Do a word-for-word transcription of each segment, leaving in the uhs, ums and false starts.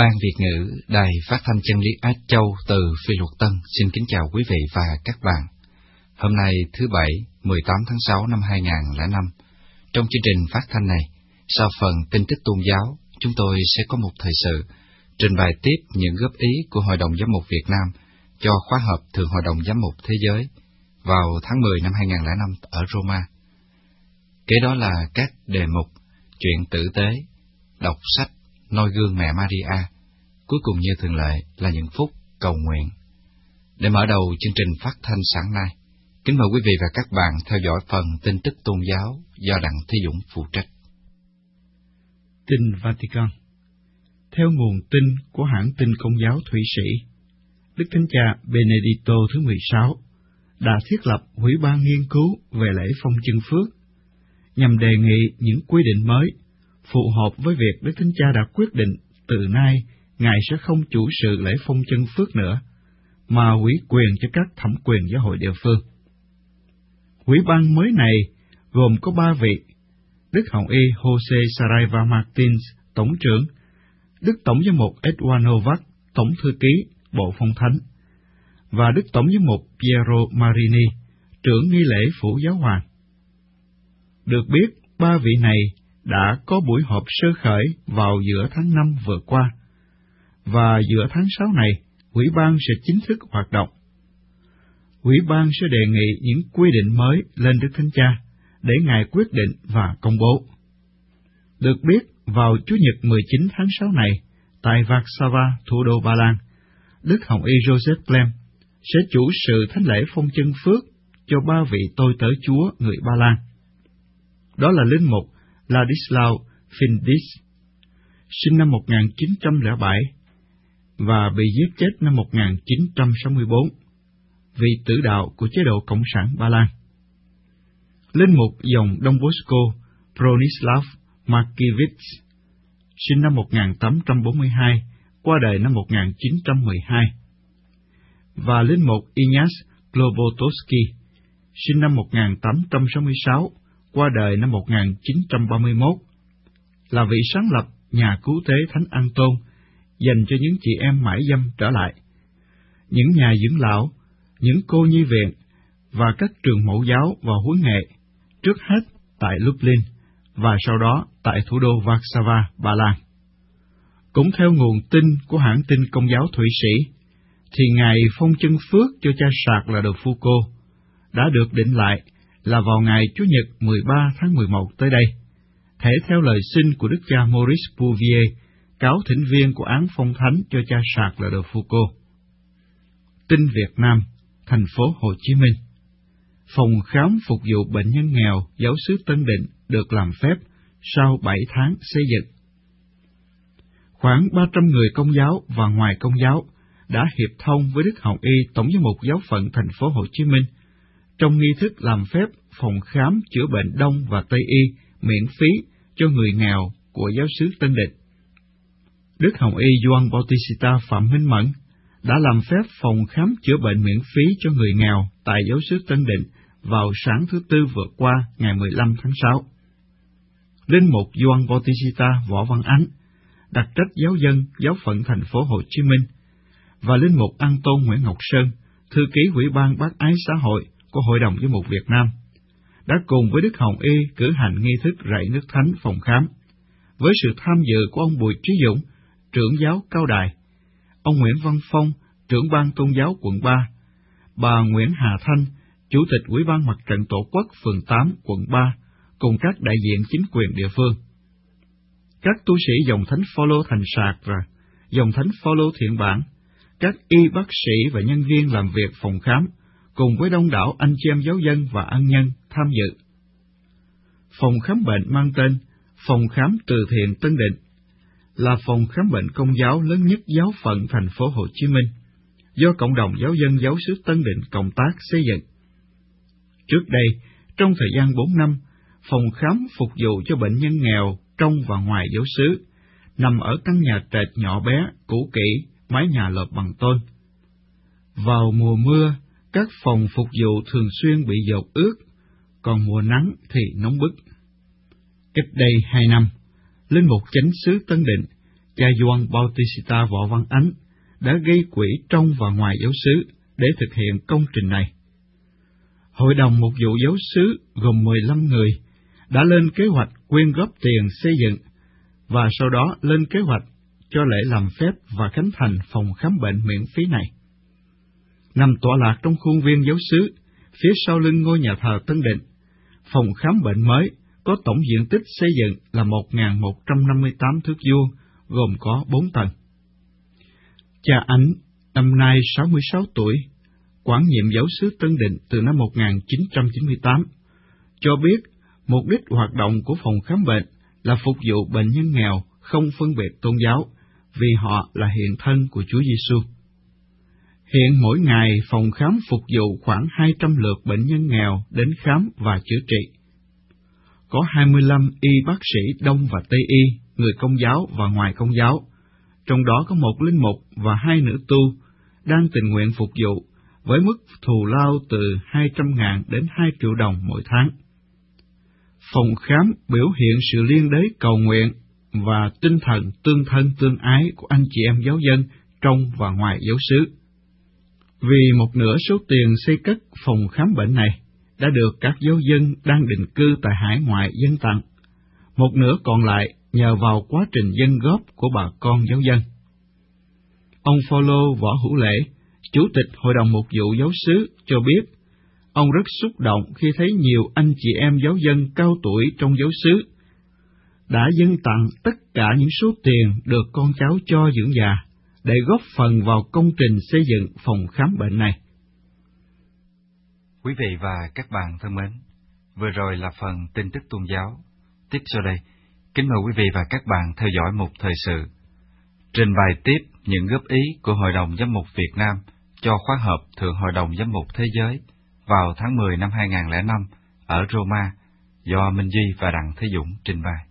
Ban Việt ngữ Đài Phát thanh Chân lý Á Châu từ Phi Luật Tân xin kính chào quý vị và các bạn. Hôm nay thứ Bảy, mười tám tháng sáu năm hai nghìn lẻ năm, trong chương trình phát thanh này, sau phần tin tức tôn giáo, chúng tôi sẽ có một thời sự trình bày tiếp những góp ý của Hội đồng Giám mục Việt Nam cho khóa họp Thượng Hội đồng Giám mục Thế giới vào tháng mười năm hai nghìn lẻ năm ở Roma. Kế đó là các đề mục chuyện tử tế, đọc sách, noi gương mẹ Maria, cuối cùng như thường lệ là những phút cầu nguyện. Để mở đầu chương trình phát thanh sáng nay, kính mời quý vị và các bạn theo dõi phần tin tức tôn giáo do Đặng Thế Dũng phụ trách. Tin Vatican. Theo nguồn tin của hãng tin Công giáo Thụy Sĩ, Đức Thánh Cha Benedicto thứ mười sáu đã thiết lập Ủy ban nghiên cứu về lễ phong chân phước nhằm đề nghị những quy định mới phù hợp với việc Đức Thánh Cha đã quyết định từ nay Ngài sẽ không chủ sự lễ phong chân phước nữa, mà ủy quyền cho các thẩm quyền giáo hội địa phương. Ủy ban mới này gồm có ba vị: Đức Hồng Y Jose Saraiva Martins, Tổng trưởng; Đức Tổng giám mục Edouard Novak, Tổng thư ký Bộ Phong Thánh; và Đức Tổng giám mục Piero Marini, trưởng nghi lễ phủ giáo hoàng. Được biết, ba vị này đã có buổi họp sơ khởi vào giữa tháng năm vừa qua, và giữa tháng sáu này, Ủy ban sẽ chính thức hoạt động. Ủy ban sẽ đề nghị những quy định mới lên Đức Thánh Cha để Ngài quyết định và công bố. Được biết, vào Chủ nhật mười chín tháng sáu này, tại Warszawa, thủ đô Ba Lan, Đức Hồng Y Joseph Klem sẽ chủ sự thánh lễ phong chân phước cho ba vị tôi tớ Chúa người Ba Lan. Đó là linh mục Ladislav Findis, sinh năm một nghìn chín trăm lẻ bảy và bị giết chết năm một nghìn chín trăm sáu mươi bốn, vị tử đạo của chế độ Cộng sản Ba Lan. Linh mục dòng Đông Bosco Bronislav Markiewicz, sinh năm một nghìn tám trăm bốn mươi hai, qua đời năm một nghìn chín trăm mười hai, và linh mục Ignace Globotowski, sinh năm một nghìn tám trăm sáu mươi sáu, qua đời năm một nghìn chín trăm ba mươi mốt, là vị sáng lập nhà cứu tế Thánh An-tôn dành cho những chị em mãi dâm trở lại, những nhà dưỡng lão, những cô nhi viện và các trường mẫu giáo và huấn nghệ, trước hết tại Lublin và sau đó tại thủ đô Warszawa, Ba Lan. Cũng theo nguồn tin của hãng tin Công giáo Thụy Sĩ, thì ngày phong chân phước cho cha Sạc là de Foucauld đã được định lại là vào ngày Chủ nhật mười ba tháng mười một tới đây, thể theo lời xin của Đức cha Maurice Bouvier, cáo thỉnh viên của án phong thánh cho cha Sạc là de Foucauld. Tin Việt Nam, thành phố Hồ Chí Minh. Phòng khám phục vụ bệnh nhân nghèo giáo xứ Tân Định được làm phép sau bảy tháng xây dựng. Khoảng ba trăm người Công giáo và ngoài Công giáo đã hiệp thông với Đức Hồng Y Tổng giám mục giáo phận thành phố Hồ Chí Minh trong nghi thức làm phép phòng khám chữa bệnh Đông và Tây y miễn phí cho người nghèo của giáo xứ Tân Định. Đức Hồng Y Gioan Bautista Phạm Minh Mẫn đã làm phép phòng khám chữa bệnh miễn phí cho người nghèo tại giáo xứ Tân Định vào sáng thứ Tư vừa qua, ngày mười lăm tháng sáu. Linh mục Gioan Bautista Võ Văn Ánh, đặc trách giáo dân giáo phận thành phố Hồ Chí Minh, và linh mục An Tôn Nguyễn Ngọc Sơn, thư ký Ủy ban Bác ái xã hội của Hội đồng Giám mục Việt Nam, đã cùng với Đức Hồng Y cử hành nghi thức rạy nước thánh phòng khám, với sự tham dự của ông Bùi Trí Dũng, trưởng giáo Cao Đài, ông Nguyễn Văn Phong, trưởng ban tôn giáo quận ba, bà Nguyễn Hà Thanh, chủ tịch Ủy ban Mặt trận Tổ quốc phường tám, quận ba, cùng các đại diện chính quyền địa phương. Các tu sĩ dòng Thánh Phaolô Thành Sạc và dòng Thánh Phaolô Thiện Bản, các y bác sĩ và nhân viên làm việc phòng khám, cùng với đông đảo anh chị em giáo dân và ân nhân tham dự. Phòng khám bệnh mang tên Phòng khám từ thiện Tân Định là phòng khám bệnh công giáo lớn nhất giáo phận thành phố Hồ Chí Minh, do cộng đồng giáo dân giáo xứ Tân Định cộng tác xây dựng. Trước đây, trong thời gian bốn năm, phòng khám phục vụ cho bệnh nhân nghèo trong và ngoài giáo xứ, nằm ở căn nhà trệt nhỏ bé, cũ kỹ, mái nhà lợp bằng tôn. Vào mùa mưa, các phòng phục vụ thường xuyên bị dột ướt, còn mùa nắng thì nóng bức. Cách đây hai năm, linh mục chánh xứ Tân Định cha Gioan Bautista Võ Văn Ánh đã gây quỹ trong và ngoài giáo xứ để thực hiện công trình này. Hội đồng mục vụ giáo xứ gồm mười lăm người đã lên kế hoạch quyên góp tiền xây dựng và sau đó lên kế hoạch cho lễ làm phép và khánh thành phòng khám bệnh miễn phí này. Nằm tọa lạc trong khuôn viên giáo xứ, phía sau lưng ngôi nhà thờ Tân Định, phòng khám bệnh mới có tổng diện tích xây dựng là một nghìn một trăm năm mươi tám thước vuông, gồm có bốn tầng. Cha Ánh, năm nay sáu mươi sáu tuổi, quản nhiệm giáo xứ Tân Định từ năm một nghìn chín trăm chín mươi tám, cho biết mục đích hoạt động của phòng khám bệnh là phục vụ bệnh nhân nghèo không phân biệt tôn giáo, vì họ là hiện thân của Chúa Giêsu. Hiện mỗi ngày phòng khám phục vụ khoảng hai trăm lượt bệnh nhân nghèo đến khám và chữa trị. Có hai mươi lăm y bác sĩ Đông và Tây y, người Công giáo và ngoài Công giáo, trong đó có một linh mục và hai nữ tu đang tình nguyện phục vụ với mức thù lao từ hai trăm ngàn đến hai triệu đồng mỗi tháng. Phòng khám biểu hiện sự liên đới cầu nguyện và tinh thần tương thân tương ái của anh chị em giáo dân trong và ngoài giáo xứ. Vì một nửa số tiền xây cất phòng khám bệnh này đã được các giáo dân đang định cư tại hải ngoại dâng tặng, một nửa còn lại nhờ vào quá trình dâng góp của bà con giáo dân. Ông Phaolô Võ Hữu Lễ, Chủ tịch Hội đồng Mục vụ Giáo xứ, cho biết ông rất xúc động khi thấy nhiều anh chị em giáo dân cao tuổi trong giáo xứ đã dâng tặng tất cả những số tiền được con cháu cho dưỡng già để góp phần vào công trình xây dựng phòng khám bệnh này. Quý vị và các bạn thân mến, vừa rồi là phần tin tức tôn giáo. Tiếp sau đây, kính mời quý vị và các bạn theo dõi một thời sự. Trình bày tiếp những góp ý của Hội đồng Giám mục Việt Nam cho khóa họp Thượng Hội đồng Giám mục Thế giới vào tháng mười năm hai nghìn không trăm lẻ năm ở Roma, do Minh Duy và Đặng Thế Dũng trình bày.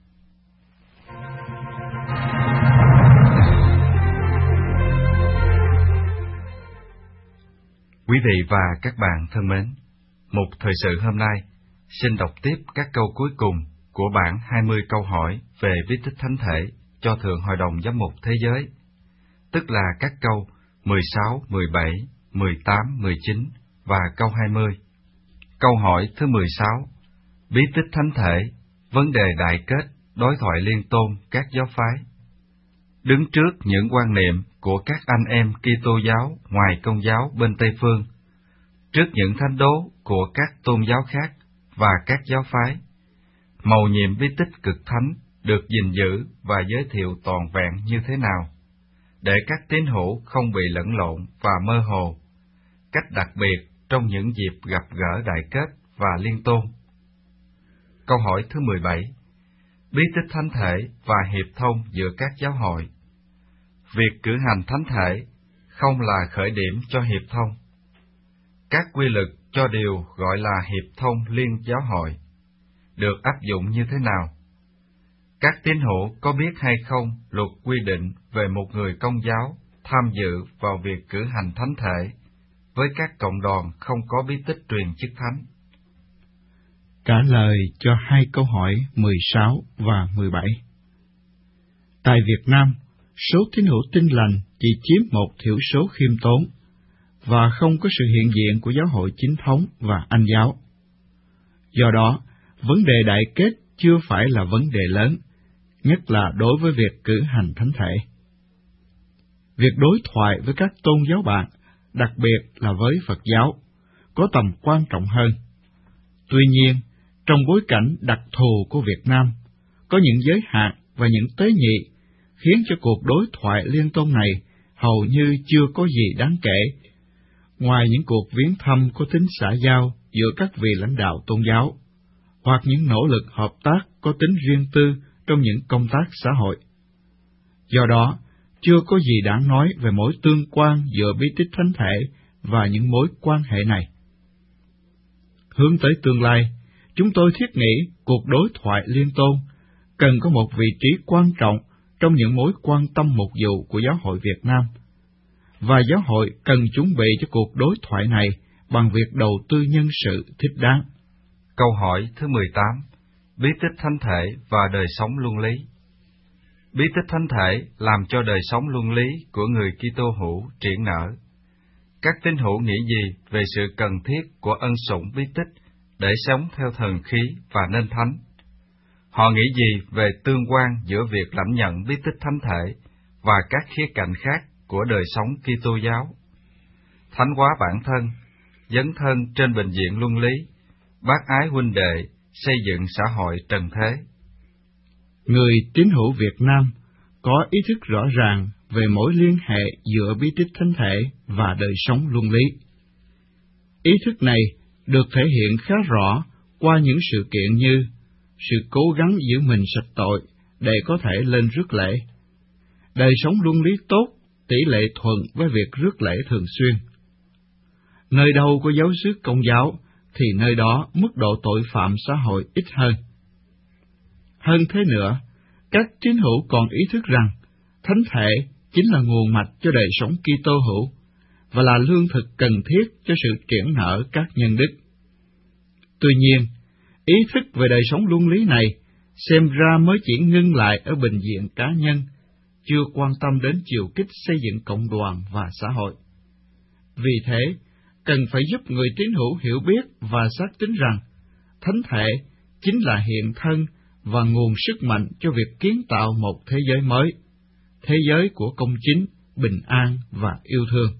Quý vị và các bạn thân mến, mục thời sự hôm nay xin đọc tiếp các câu cuối cùng của bản hai mươi câu hỏi về bí tích thánh thể cho Thượng Hội đồng Giám mục Thế giới, tức là các câu mười sáu, mười bảy, mười tám, mười chín và câu hai mươi. Câu hỏi thứ mười sáu, bí tích thánh thể, vấn đề đại kết, đối thoại liên tôn các giáo phái. Đứng trước những quan niệm của các anh em Kitô giáo ngoài Công giáo bên Tây phương, trước những thánh đố của các tôn giáo khác và các giáo phái, mầu nhiệm bí tích cực thánh được gìn giữ và giới thiệu toàn vẹn như thế nào, để các tín hữu không bị lẫn lộn và mơ hồ, cách đặc biệt trong những dịp gặp gỡ đại kết và liên tôn. Câu hỏi thứ mười bảy, bí tích thánh thể và hiệp thông giữa các giáo hội. Việc cử hành thánh thể không là khởi điểm cho hiệp thông. Các quy luật cho điều gọi là hiệp thông liên giáo hội được áp dụng như thế nào? Các tín hữu có biết hay không luật quy định về một người Công giáo tham dự vào việc cử hành thánh thể với các cộng đoàn không có bí tích truyền chức thánh? Trả lời cho hai câu hỏi mười sáu và mười bảy. Tại Việt Nam, số tín hữu Tin Lành chỉ chiếm một thiểu số khiêm tốn và không có sự hiện diện của giáo hội chính thống và Anh giáo. Do đó, vấn đề đại kết chưa phải là vấn đề lớn, nhất là đối với việc cử hành thánh thể. Việc đối thoại với các tôn giáo bạn, đặc biệt là với Phật giáo, có tầm quan trọng hơn. Tuy nhiên, trong bối cảnh đặc thù của Việt Nam, có những giới hạn và những tế nhị khiến cho cuộc đối thoại liên tôn này hầu như chưa có gì đáng kể, ngoài những cuộc viếng thăm có tính xã giao giữa các vị lãnh đạo tôn giáo, hoặc những nỗ lực hợp tác có tính riêng tư trong những công tác xã hội. Do đó, chưa có gì đáng nói về mối tương quan giữa bí tích thánh thể và những mối quan hệ này. Hướng tới tương lai, chúng tôi thiết nghĩ cuộc đối thoại liên tôn cần có một vị trí quan trọng trong những mối quan tâm mục vụ của Giáo hội Việt Nam, và Giáo hội cần chuẩn bị cho cuộc đối thoại này bằng việc đầu tư nhân sự thích đáng. Câu hỏi thứ mười tám, bí tích thánh thể và đời sống luân lý. Bí tích thánh thể làm cho đời sống luân lý của người Kitô hữu triển nở. Các tín hữu nghĩ gì về sự cần thiết của ân sủng bí tích để sống theo thần khí và nên thánh? Họ nghĩ gì về tương quan giữa việc lãnh nhận bí tích thánh thể và các khía cạnh khác của đời sống Kitô giáo? Thánh hóa bản thân, dấn thân trên bình diện luân lý, bác ái huynh đệ, xây dựng xã hội trần thế. Người tín hữu Việt Nam có ý thức rõ ràng về mối liên hệ giữa bí tích thánh thể và đời sống luân lý. Ý thức này được thể hiện khá rõ qua những sự kiện như sự cố gắng giữ mình sạch tội để có thể lên rước lễ, đời sống luân lý tốt, tỷ lệ thuận với việc rước lễ thường xuyên. Nơi đâu có giáo xứ Công giáo thì nơi đó mức độ tội phạm xã hội ít hơn. Hơn thế nữa, các tín hữu còn ý thức rằng thánh thể chính là nguồn mạch cho đời sống Kitô hữu và là lương thực cần thiết cho sự triển nở các nhân đức. Tuy nhiên, ý thức về đời sống luân lý này xem ra mới chỉ ngưng lại ở bình diện cá nhân, chưa quan tâm đến chiều kích xây dựng cộng đoàn và xã hội. Vì thế, cần phải giúp người tín hữu hiểu biết và xác tín rằng thánh thể chính là hiện thân và nguồn sức mạnh cho việc kiến tạo một thế giới mới, thế giới của công chính, bình an và yêu thương.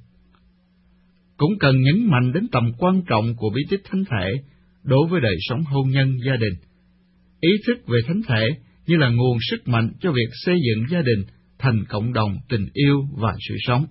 Cũng cần nhấn mạnh đến tầm quan trọng của bí tích thánh thể đối với đời sống hôn nhân gia đình. Ý thức về thánh thể như là nguồn sức mạnh cho việc xây dựng gia đình thành cộng đồng tình yêu và sự sống.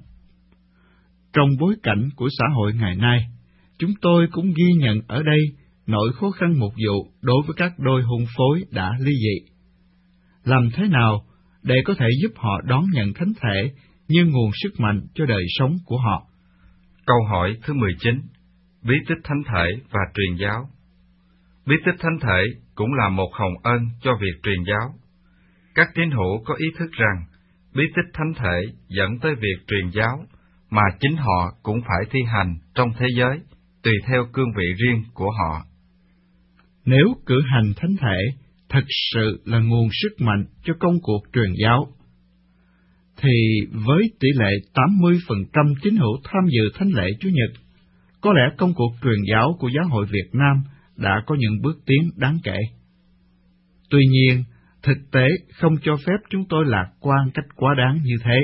Trong bối cảnh của xã hội ngày nay, chúng tôi cũng ghi nhận ở đây nỗi khó khăn mục vụ đối với các đôi hôn phối đã ly dị. Làm thế nào để có thể giúp họ đón nhận thánh thể như nguồn sức mạnh cho đời sống của họ? Câu hỏi thứ mười chín. Bí tích thánh thể và truyền giáo. Bí tích thánh thể cũng là một hồng ân cho việc truyền giáo. Các tín hữu có ý thức rằng bí tích thánh thể dẫn tới việc truyền giáo mà chính họ cũng phải thi hành trong thế giới, tùy theo cương vị riêng của họ. Nếu cử hành thánh thể thật sự là nguồn sức mạnh cho công cuộc truyền giáo, thì với tỷ lệ tám mươi phần trăm tín hữu tham dự thánh lễ Chủ nhật, có lẽ công cuộc truyền giáo của Giáo hội Việt Nam đã có những bước tiến đáng kể. Tuy nhiên, thực tế không cho phép chúng tôi lạc quan cách quá đáng như thế.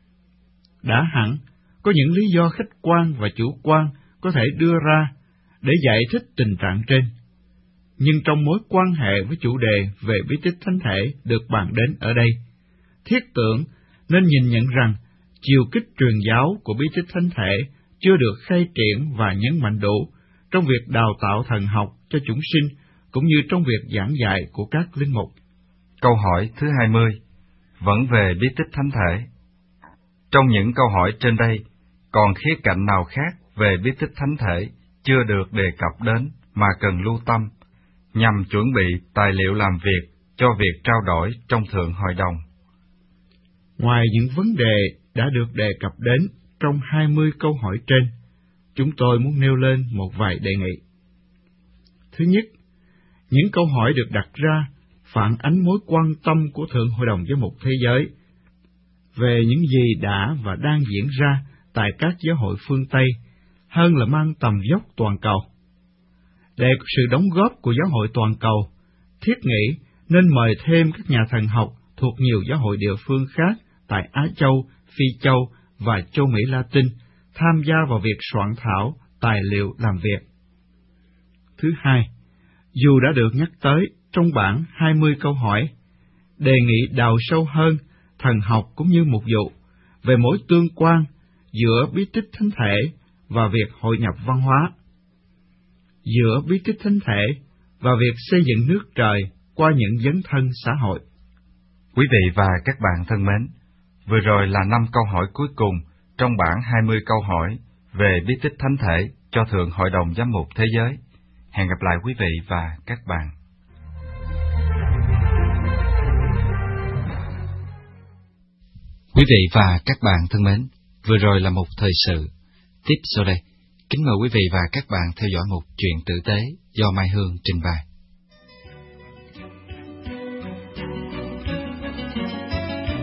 Đã hẳn, có những lý do khách quan và chủ quan có thể đưa ra để giải thích tình trạng trên. Nhưng trong mối quan hệ với chủ đề về bí tích thánh thể được bàn đến ở đây, thiết tưởng nên nhìn nhận rằng chiều kích truyền giáo của bí tích thánh thể chưa được khai triển và nhấn mạnh đủ trong việc đào tạo thần học cho chúng sinh, cũng như trong việc giảng dạy của các linh mục. Câu hỏi thứ hai mươi. Vẫn về bí tích thánh thể. Trong những câu hỏi trên đây, còn khía cạnh nào khác về bí tích thánh thể chưa được đề cập đến mà cần lưu tâm, nhằm chuẩn bị tài liệu làm việc cho việc trao đổi trong Thượng Hội đồng? Ngoài những vấn đề đã được đề cập đến trong hai mươi câu hỏi trên, chúng tôi muốn nêu lên một vài đề nghị. Thứ nhất, những câu hỏi được đặt ra phản ánh mối quan tâm của Thượng Hội đồng Giám mục Thế giới về những gì đã và đang diễn ra tại các giáo hội phương Tây, hơn là mang tầm dốc toàn cầu. Để có sự đóng góp của giáo hội toàn cầu, thiết nghĩ nên mời thêm các nhà thần học thuộc nhiều giáo hội địa phương khác tại Á Châu, Phi Châu và châu Mỹ Latin tham gia vào việc soạn thảo tài liệu làm việc. Thứ hai, dù đã được nhắc tới trong bảng hai mươi câu hỏi, đề nghị đào sâu hơn thần học cũng như mục vụ về mối tương quan giữa bí tích thánh thể và việc hội nhập văn hóa, giữa bí tích thánh thể và việc xây dựng nước trời qua những dấn thân xã hội. Quý vị và các bạn thân mến, vừa rồi là năm câu hỏi cuối cùng trong bảng hai mươi câu hỏi về bí tích thánh thể cho Thượng Hội đồng Giám mục Thế giới. Hẹn gặp lại quý vị và các bạn. Quý vị và các bạn thân mến, vừa rồi là một thời sự. Tiếp sau đây, kính mời quý vị và các bạn theo dõi một chuyện tử tế do Mai Hương trình bày.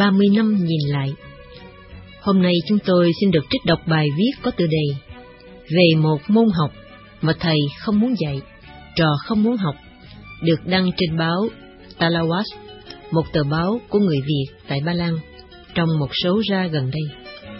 ba mươi năm nhìn lại. Hôm nay chúng tôi xin được trích đọc bài viết có tựa đề Về một môn học mà thầy không muốn dạy, trò không muốn học, được đăng trên báo Talawas, một tờ báo của người Việt tại Ba Lan, trong một số ra gần đây.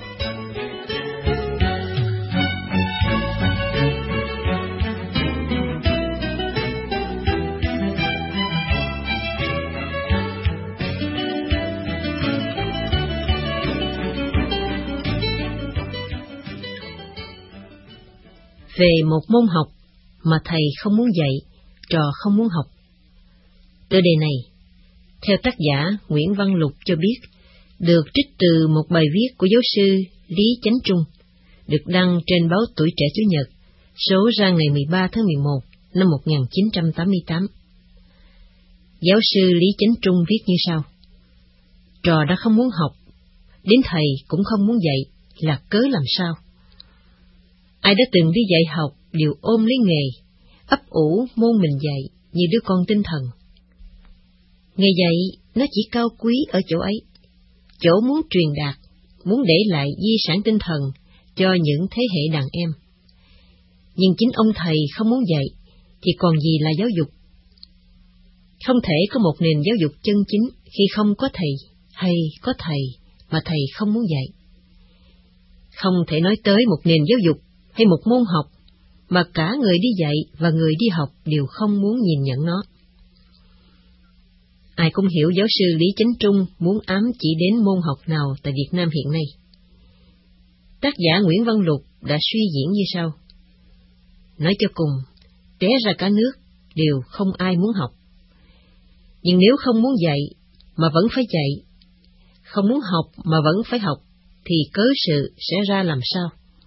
Về một môn học mà thầy không muốn dạy, trò không muốn học. Tựa đề này, theo tác giả Nguyễn Văn Lục cho biết, được trích từ một bài viết của giáo sư Lý Chánh Trung, được đăng trên báo Tuổi Trẻ Chủ nhật, số ra ngày mười ba tháng mười một năm một nghìn chín trăm tám mươi tám. Giáo sư Lý Chánh Trung viết như sau: Trò đã không muốn học, đến thầy cũng không muốn dạy, là cớ làm sao? Ai đã từng đi dạy học đều ôm lấy nghề, ấp ủ môn mình dạy như đứa con tinh thần. Nghề dạy nó chỉ cao quý ở chỗ ấy, chỗ muốn truyền đạt, muốn để lại di sản tinh thần cho những thế hệ đàn em. Nhưng chính ông thầy không muốn dạy, thì còn gì là giáo dục? Không thể có một nền giáo dục chân chính khi không có thầy, hay có thầy mà thầy không muốn dạy. Không thể nói tới một nền giáo dục hay một môn học mà cả người đi dạy và người đi học đều không muốn nhìn nhận nó. Ai cũng hiểu giáo sư Lý Chánh Trung muốn ám chỉ đến môn học nào tại Việt Nam hiện nay. Tác giả Nguyễn Văn Lục đã suy diễn như sau: Nói cho cùng, té ra cả nước đều không ai muốn học. Nhưng nếu không muốn dạy mà vẫn phải dạy, không muốn học mà vẫn phải học, thì cớ sự sẽ ra làm sao?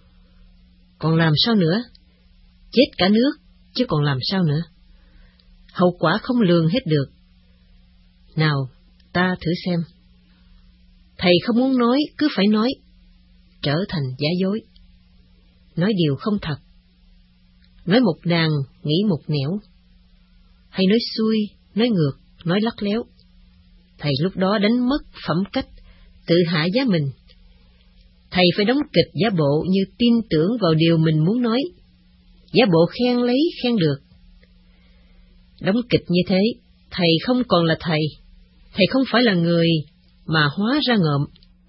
Còn làm sao nữa? Chết cả nước, chứ còn làm sao nữa? Hậu quả không lường hết được. Nào, ta thử xem. Thầy không muốn nói, cứ phải nói, trở thành giả dối. Nói điều không thật. Nói một đàng, nghĩ một nẻo. Hay nói xuôi, nói ngược, nói lắt léo. Thầy lúc đó đánh mất phẩm cách, tự hạ giá mình. Thầy phải đóng kịch giả bộ như tin tưởng vào điều mình muốn nói, giả bộ khen lấy khen được. Đóng kịch như thế, thầy không còn là thầy, thầy không phải là người, mà hóa ra ngợm.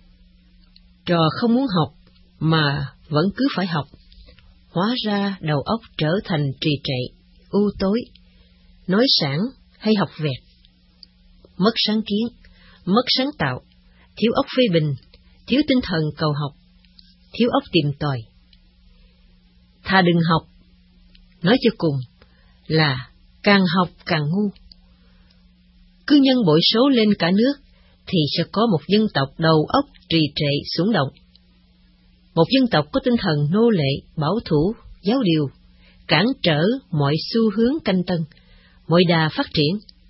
Trò không muốn học, mà vẫn cứ phải học, hóa ra đầu óc trở thành trì trệ, u tối, nói sảng hay học vẹt. Mất sáng kiến, mất sáng tạo, thiếu óc phê bình, thiếu tinh thần cầu học, thiếu óc tìm tòi. Thà đừng học, nói cho cùng là càng học càng ngu. Cứ nhân bội số lên cả nước, thì sẽ có một dân tộc đầu óc trì trệ xuống động. Một dân tộc có tinh thần nô lệ, bảo thủ, giáo điều, cản trở mọi xu hướng canh tân, mọi đà phát triển.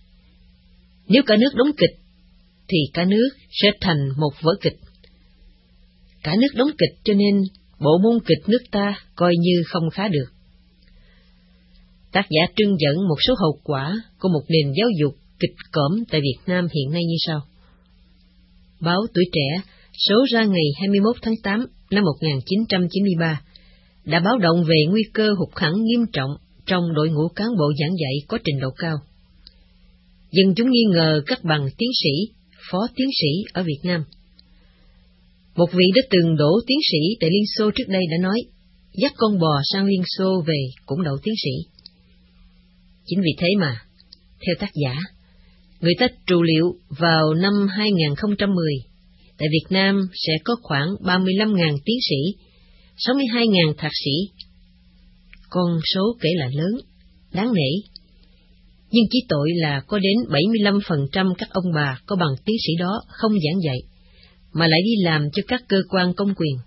Nếu cả nước đóng kịch, thì cả nước sẽ thành một vở kịch. Cả nước đóng kịch cho nên bộ môn kịch nước ta coi như không khá được. Tác giả trưng dẫn một số hậu quả của một nền giáo dục kịch cỡm tại Việt Nam hiện nay như sau. Báo Tuổi Trẻ, số ra ngày hai mươi mốt tháng tám năm một nghìn chín trăm chín mươi ba, đã báo động về nguy cơ hụt hẫng nghiêm trọng trong đội ngũ cán bộ giảng dạy có trình độ cao. Dân chúng nghi ngờ các bằng tiến sĩ, phó tiến sĩ ở Việt Nam. Một vị đã từng đỗ tiến sĩ tại Liên Xô trước đây đã nói, dắt con bò sang Liên Xô về cũng đậu tiến sĩ. Chính vì thế mà, theo tác giả, người ta trù liệu vào năm hai nghìn không trăm mười, tại Việt Nam sẽ có khoảng ba mươi lăm nghìn tiến sĩ, sáu mươi hai nghìn thạc sĩ. Con số kể là lớn, đáng nể. Nhưng chỉ tội là có đến bảy mươi lăm phần trăm các ông bà có bằng tiến sĩ đó không giảng dạy, mà lại đi làm cho các cơ quan công quyền.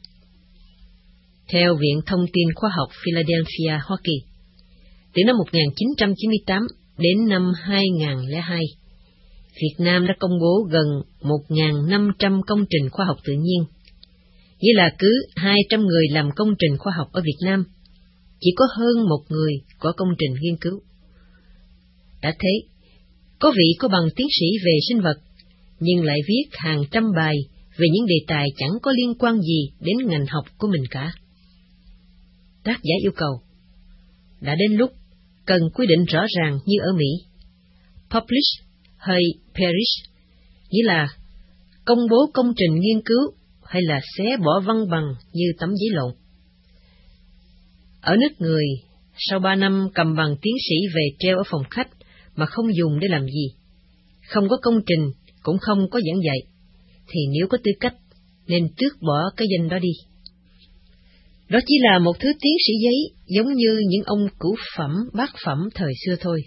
Theo Viện Thông tin Khoa học Philadelphia, Hoa Kỳ, từ năm một nghìn chín trăm chín mươi tám đến năm hai nghìn không trăm lẻ hai, Việt Nam đã công bố gần một nghìn năm trăm công trình khoa học tự nhiên. Nghĩa là cứ hai trăm người làm công trình khoa học ở Việt Nam, chỉ có hơn một người có công trình nghiên cứu. Đã thế, có vị có bằng tiến sĩ về sinh vật, nhưng lại viết hàng trăm bài về những đề tài chẳng có liên quan gì đến ngành học của mình cả. Tác giả yêu cầu, đã đến lúc cần quy định rõ ràng như ở Mỹ, publish hay perish, nghĩa là công bố công trình nghiên cứu hay là xé bỏ văn bằng như tấm giấy lộn. Ở nước người, sau ba năm cầm bằng tiến sĩ về treo ở phòng khách mà không dùng để làm gì, không có công trình cũng không có giảng dạy, thì nếu có tư cách nên tước bỏ cái danh đó đi. Đó chỉ là một thứ tiến sĩ giấy giống như những ông cửu phẩm, bát phẩm thời xưa thôi.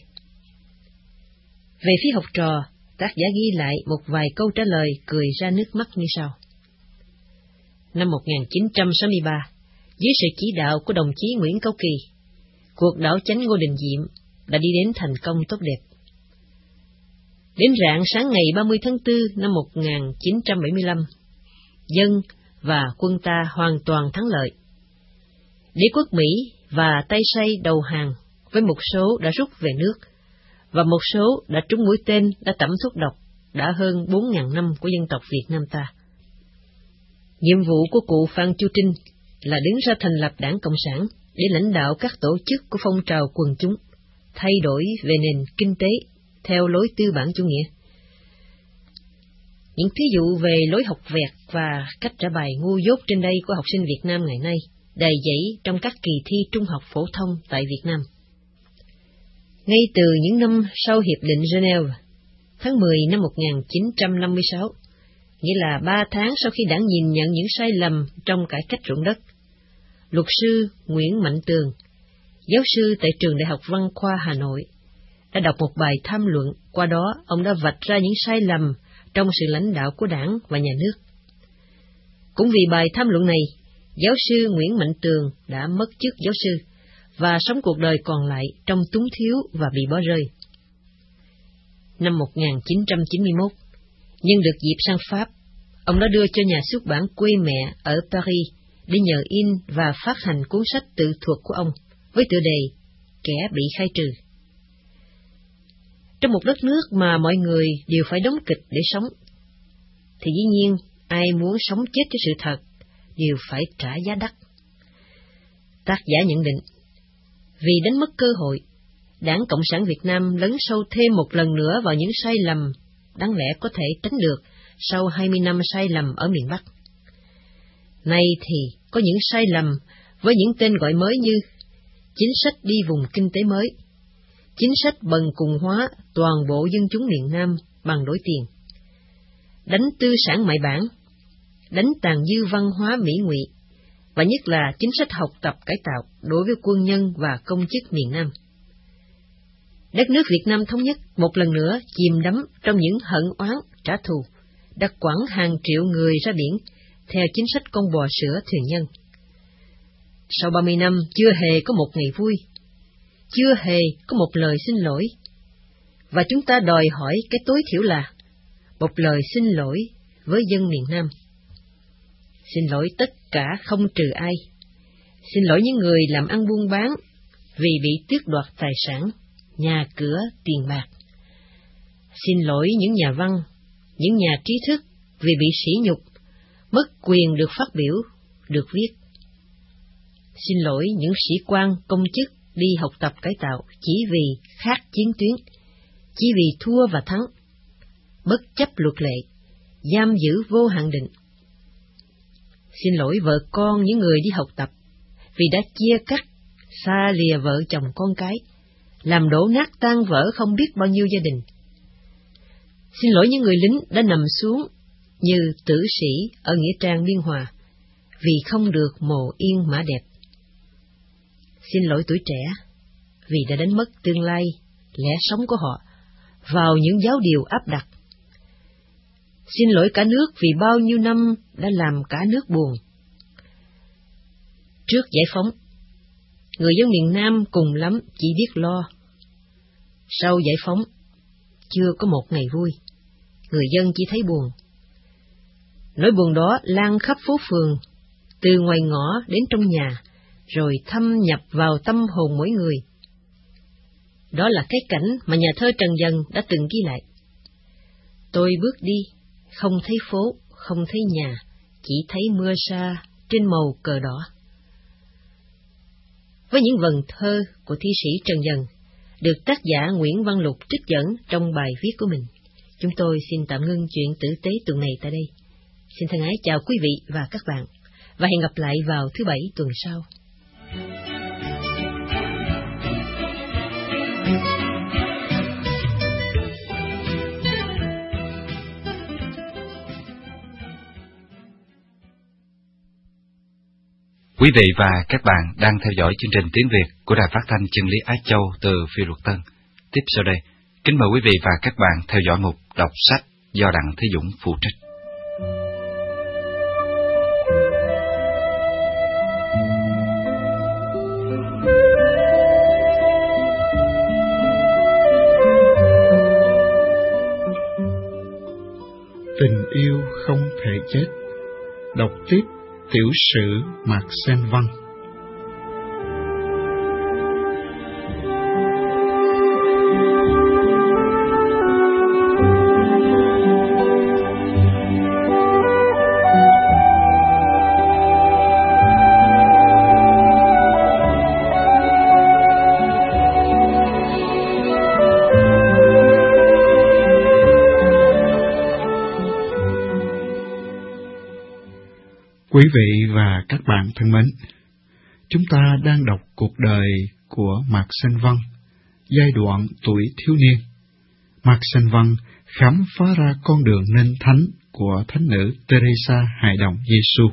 Về phía học trò, tác giả ghi lại một vài câu trả lời cười ra nước mắt như sau. Năm một nghìn chín trăm sáu mươi ba, dưới sự chỉ đạo của đồng chí Nguyễn Cao Kỳ, cuộc đảo chánh Ngô Đình Diệm đã đi đến thành công tốt đẹp. Đến rạng sáng ngày ba mươi tháng tư năm một nghìn chín trăm bảy mươi lăm, dân và quân ta hoàn toàn thắng lợi. Đế quốc Mỹ và tay say đầu hàng với một số đã rút về nước, và một số đã trúng mũi tên đã tẩm thuốc độc đã hơn bốn ngàn năm của dân tộc Việt Nam ta. Nhiệm vụ của cụ Phan Chu Trinh là đứng ra thành lập Đảng Cộng sản để lãnh đạo các tổ chức của phong trào quần chúng, thay đổi về nền kinh tế theo lối tư bản chủ nghĩa. Những thí dụ về lối học vẹt và cách trả bài ngu dốt trên đây của học sinh Việt Nam ngày nay đầy dẫy trong các kỳ thi trung học phổ thông tại Việt Nam. Ngay từ những năm sau Hiệp định Geneva, tháng mười năm một nghìn chín trăm năm mươi sáu, nghĩa là ba tháng sau khi Đảng nhìn nhận những sai lầm trong cải cách ruộng đất, luật sư Nguyễn Mạnh Tường, giáo sư tại Trường Đại học Văn khoa Hà Nội, đã đọc một bài tham luận, qua đó ông đã vạch ra những sai lầm trong sự lãnh đạo của Đảng và nhà nước. Cũng vì bài tham luận này, giáo sư Nguyễn Mạnh Tường đã mất chức giáo sư và sống cuộc đời còn lại trong túng thiếu và bị bỏ rơi. Năm một nghìn chín trăm chín mươi mốt, nhân được dịp sang Pháp, ông đã đưa cho nhà xuất bản quê mẹ ở Paris để nhờ in và phát hành cuốn sách tự thuật của ông với tựa đề Kẻ bị khai trừ. Trong một đất nước mà mọi người đều phải đóng kịch để sống, thì dĩ nhiên ai muốn sống chết cho sự thật đều phải trả giá đắt. Tác giả nhận định, vì đánh mất cơ hội, Đảng Cộng sản Việt Nam lấn sâu thêm một lần nữa vào những sai lầm đáng lẽ có thể tránh được sau hai mươi năm sai lầm ở miền Bắc. Nay thì có những sai lầm với những tên gọi mới như chính sách đi vùng kinh tế mới, chính sách bần cùng hóa toàn bộ dân chúng miền Nam bằng đổi tiền, đánh tư sản mại bản, đánh tàn dư văn hóa mỹ ngụy, và nhất là chính sách học tập cải tạo đối với quân nhân và công chức miền Nam. Đất nước Việt Nam thống nhất một lần nữa chìm đắm trong những hận oán trả thù, đã quẳng hàng triệu người ra biển theo chính sách con bò sữa thuyền nhân. Sau ba mươi năm chưa hề có một ngày vui, chưa hề có một lời xin lỗi, và chúng ta đòi hỏi cái tối thiểu là một lời xin lỗi với dân miền Nam. Xin lỗi tất cả không trừ ai. Xin lỗi những người làm ăn buôn bán vì bị tước đoạt tài sản, nhà cửa, tiền bạc. Xin lỗi những nhà văn, những nhà trí thức vì bị sỉ nhục, mất quyền được phát biểu, được viết. Xin lỗi những sĩ quan, công chức đi học tập cải tạo chỉ vì khác chiến tuyến, chỉ vì thua và thắng, bất chấp luật lệ, giam giữ vô hạn định. Xin lỗi vợ con những người đi học tập vì đã chia cắt, xa lìa vợ chồng con cái, làm đổ nát tan vỡ không biết bao nhiêu gia đình. Xin lỗi những người lính đã nằm xuống như tử sĩ ở nghĩa trang Biên Hòa vì không được mồ yên mã đẹp. Xin lỗi tuổi trẻ vì đã đánh mất tương lai, lẽ sống của họ vào những giáo điều áp đặt. Xin lỗi cả nước vì bao nhiêu năm đã làm cả nước buồn. Trước giải phóng, người dân miền Nam cùng lắm chỉ biết lo. Sau giải phóng, chưa có một ngày vui, người dân chỉ thấy buồn. Nỗi buồn đó lan khắp phố phường, từ ngoài ngõ đến trong nhà, rồi thâm nhập vào tâm hồn mỗi người. Đó là cái cảnh mà nhà thơ Trần Dần đã từng ghi lại. Tôi bước đi, không thấy phố, không thấy nhà, chỉ thấy mưa sa trên màu cờ đỏ. Với những vần thơ của thi sĩ Trần Dần, được tác giả Nguyễn Văn Lục trích dẫn trong bài viết của mình, chúng tôi xin tạm ngưng chuyện tử tế tuần này tại đây. Xin thân ái chào quý vị và các bạn, và hẹn gặp lại vào thứ Bảy tuần sau. Quý vị và các bạn đang theo dõi chương trình tiếng Việt của Đài Phát thanh Chân lý Á Châu từ Phi Luật Tân. Tiếp sau đây, kính mời quý vị và các bạn theo dõi mục đọc sách do Đặng Thế Dũng phụ trách. Tình yêu không thể chết. Đọc tiếp tiểu sử Mạc Sen Văn. Quý vị và các bạn thân mến, chúng ta đang đọc cuộc đời của Mạc Sen Văn, giai đoạn tuổi thiếu niên. Mạc Sen Văn khám phá ra con đường nên thánh của thánh nữ Teresa Hài Đồng Giêsu.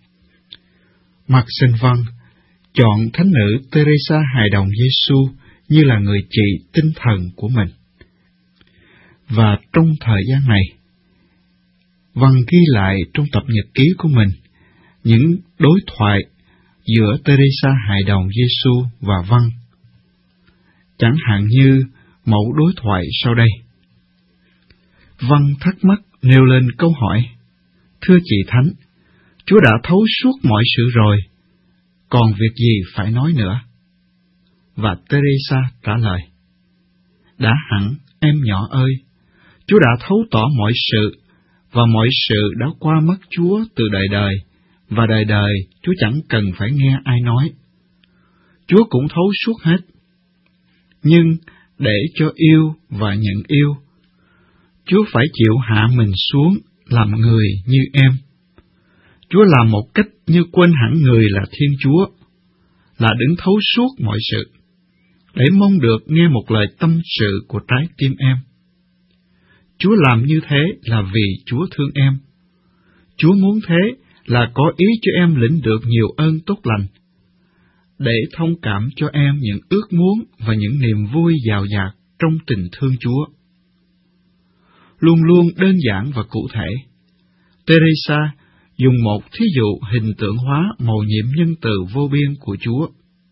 Mạc Sen Văn chọn thánh nữ Teresa Hài Đồng Giêsu như là người chị tinh thần của mình. Và trong thời gian này, Văn ghi lại trong tập nhật ký của mình những đối thoại giữa Teresa Hài Đồng Giêsu và Văn. Chẳng hạn như mẫu đối thoại sau đây. Văn thắc mắc nêu lên câu hỏi: Thưa chị Thánh, Chúa đã thấu suốt mọi sự rồi, còn việc gì phải nói nữa? Và Teresa trả lời: Đã hẳn, em nhỏ ơi, Chúa đã thấu tỏ mọi sự, và mọi sự đã qua mắt Chúa từ đời đời, và đời đời Chúa chẳng cần phải nghe ai nói. Chúa cũng thấu suốt hết. Nhưng để cho yêu và nhận yêu, Chúa phải chịu hạ mình xuống làm người như em. Chúa làm một cách như quên hẳn người là Thiên Chúa, là đứng thấu suốt mọi sự, để mong được nghe một lời tâm sự của trái tim em. Chúa làm như thế là vì Chúa thương em. Chúa muốn thế là có ý cho em lĩnh được nhiều ơn tốt lành, để thông cảm cho em những ước muốn và những niềm vui dào dạt trong tình thương Chúa. Luôn luôn đơn giản và cụ thể, Teresa dùng một thí dụ hình tượng hóa mầu nhiệm nhân từ vô biên của Chúa.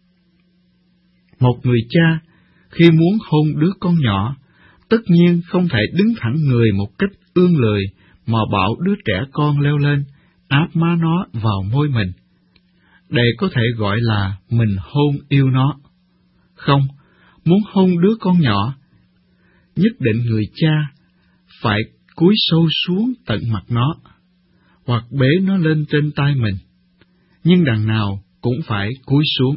Một người cha khi muốn hôn đứa con nhỏ, tất nhiên không thể đứng thẳng người một cách ương lười mà bảo đứa trẻ con leo lên, áp má nó vào môi mình, để có thể gọi là mình hôn yêu nó. Không, muốn hôn đứa con nhỏ, nhất định người cha phải cúi sâu xuống tận mặt nó, hoặc bế nó lên trên tay mình, nhưng đằng nào cũng phải cúi xuống.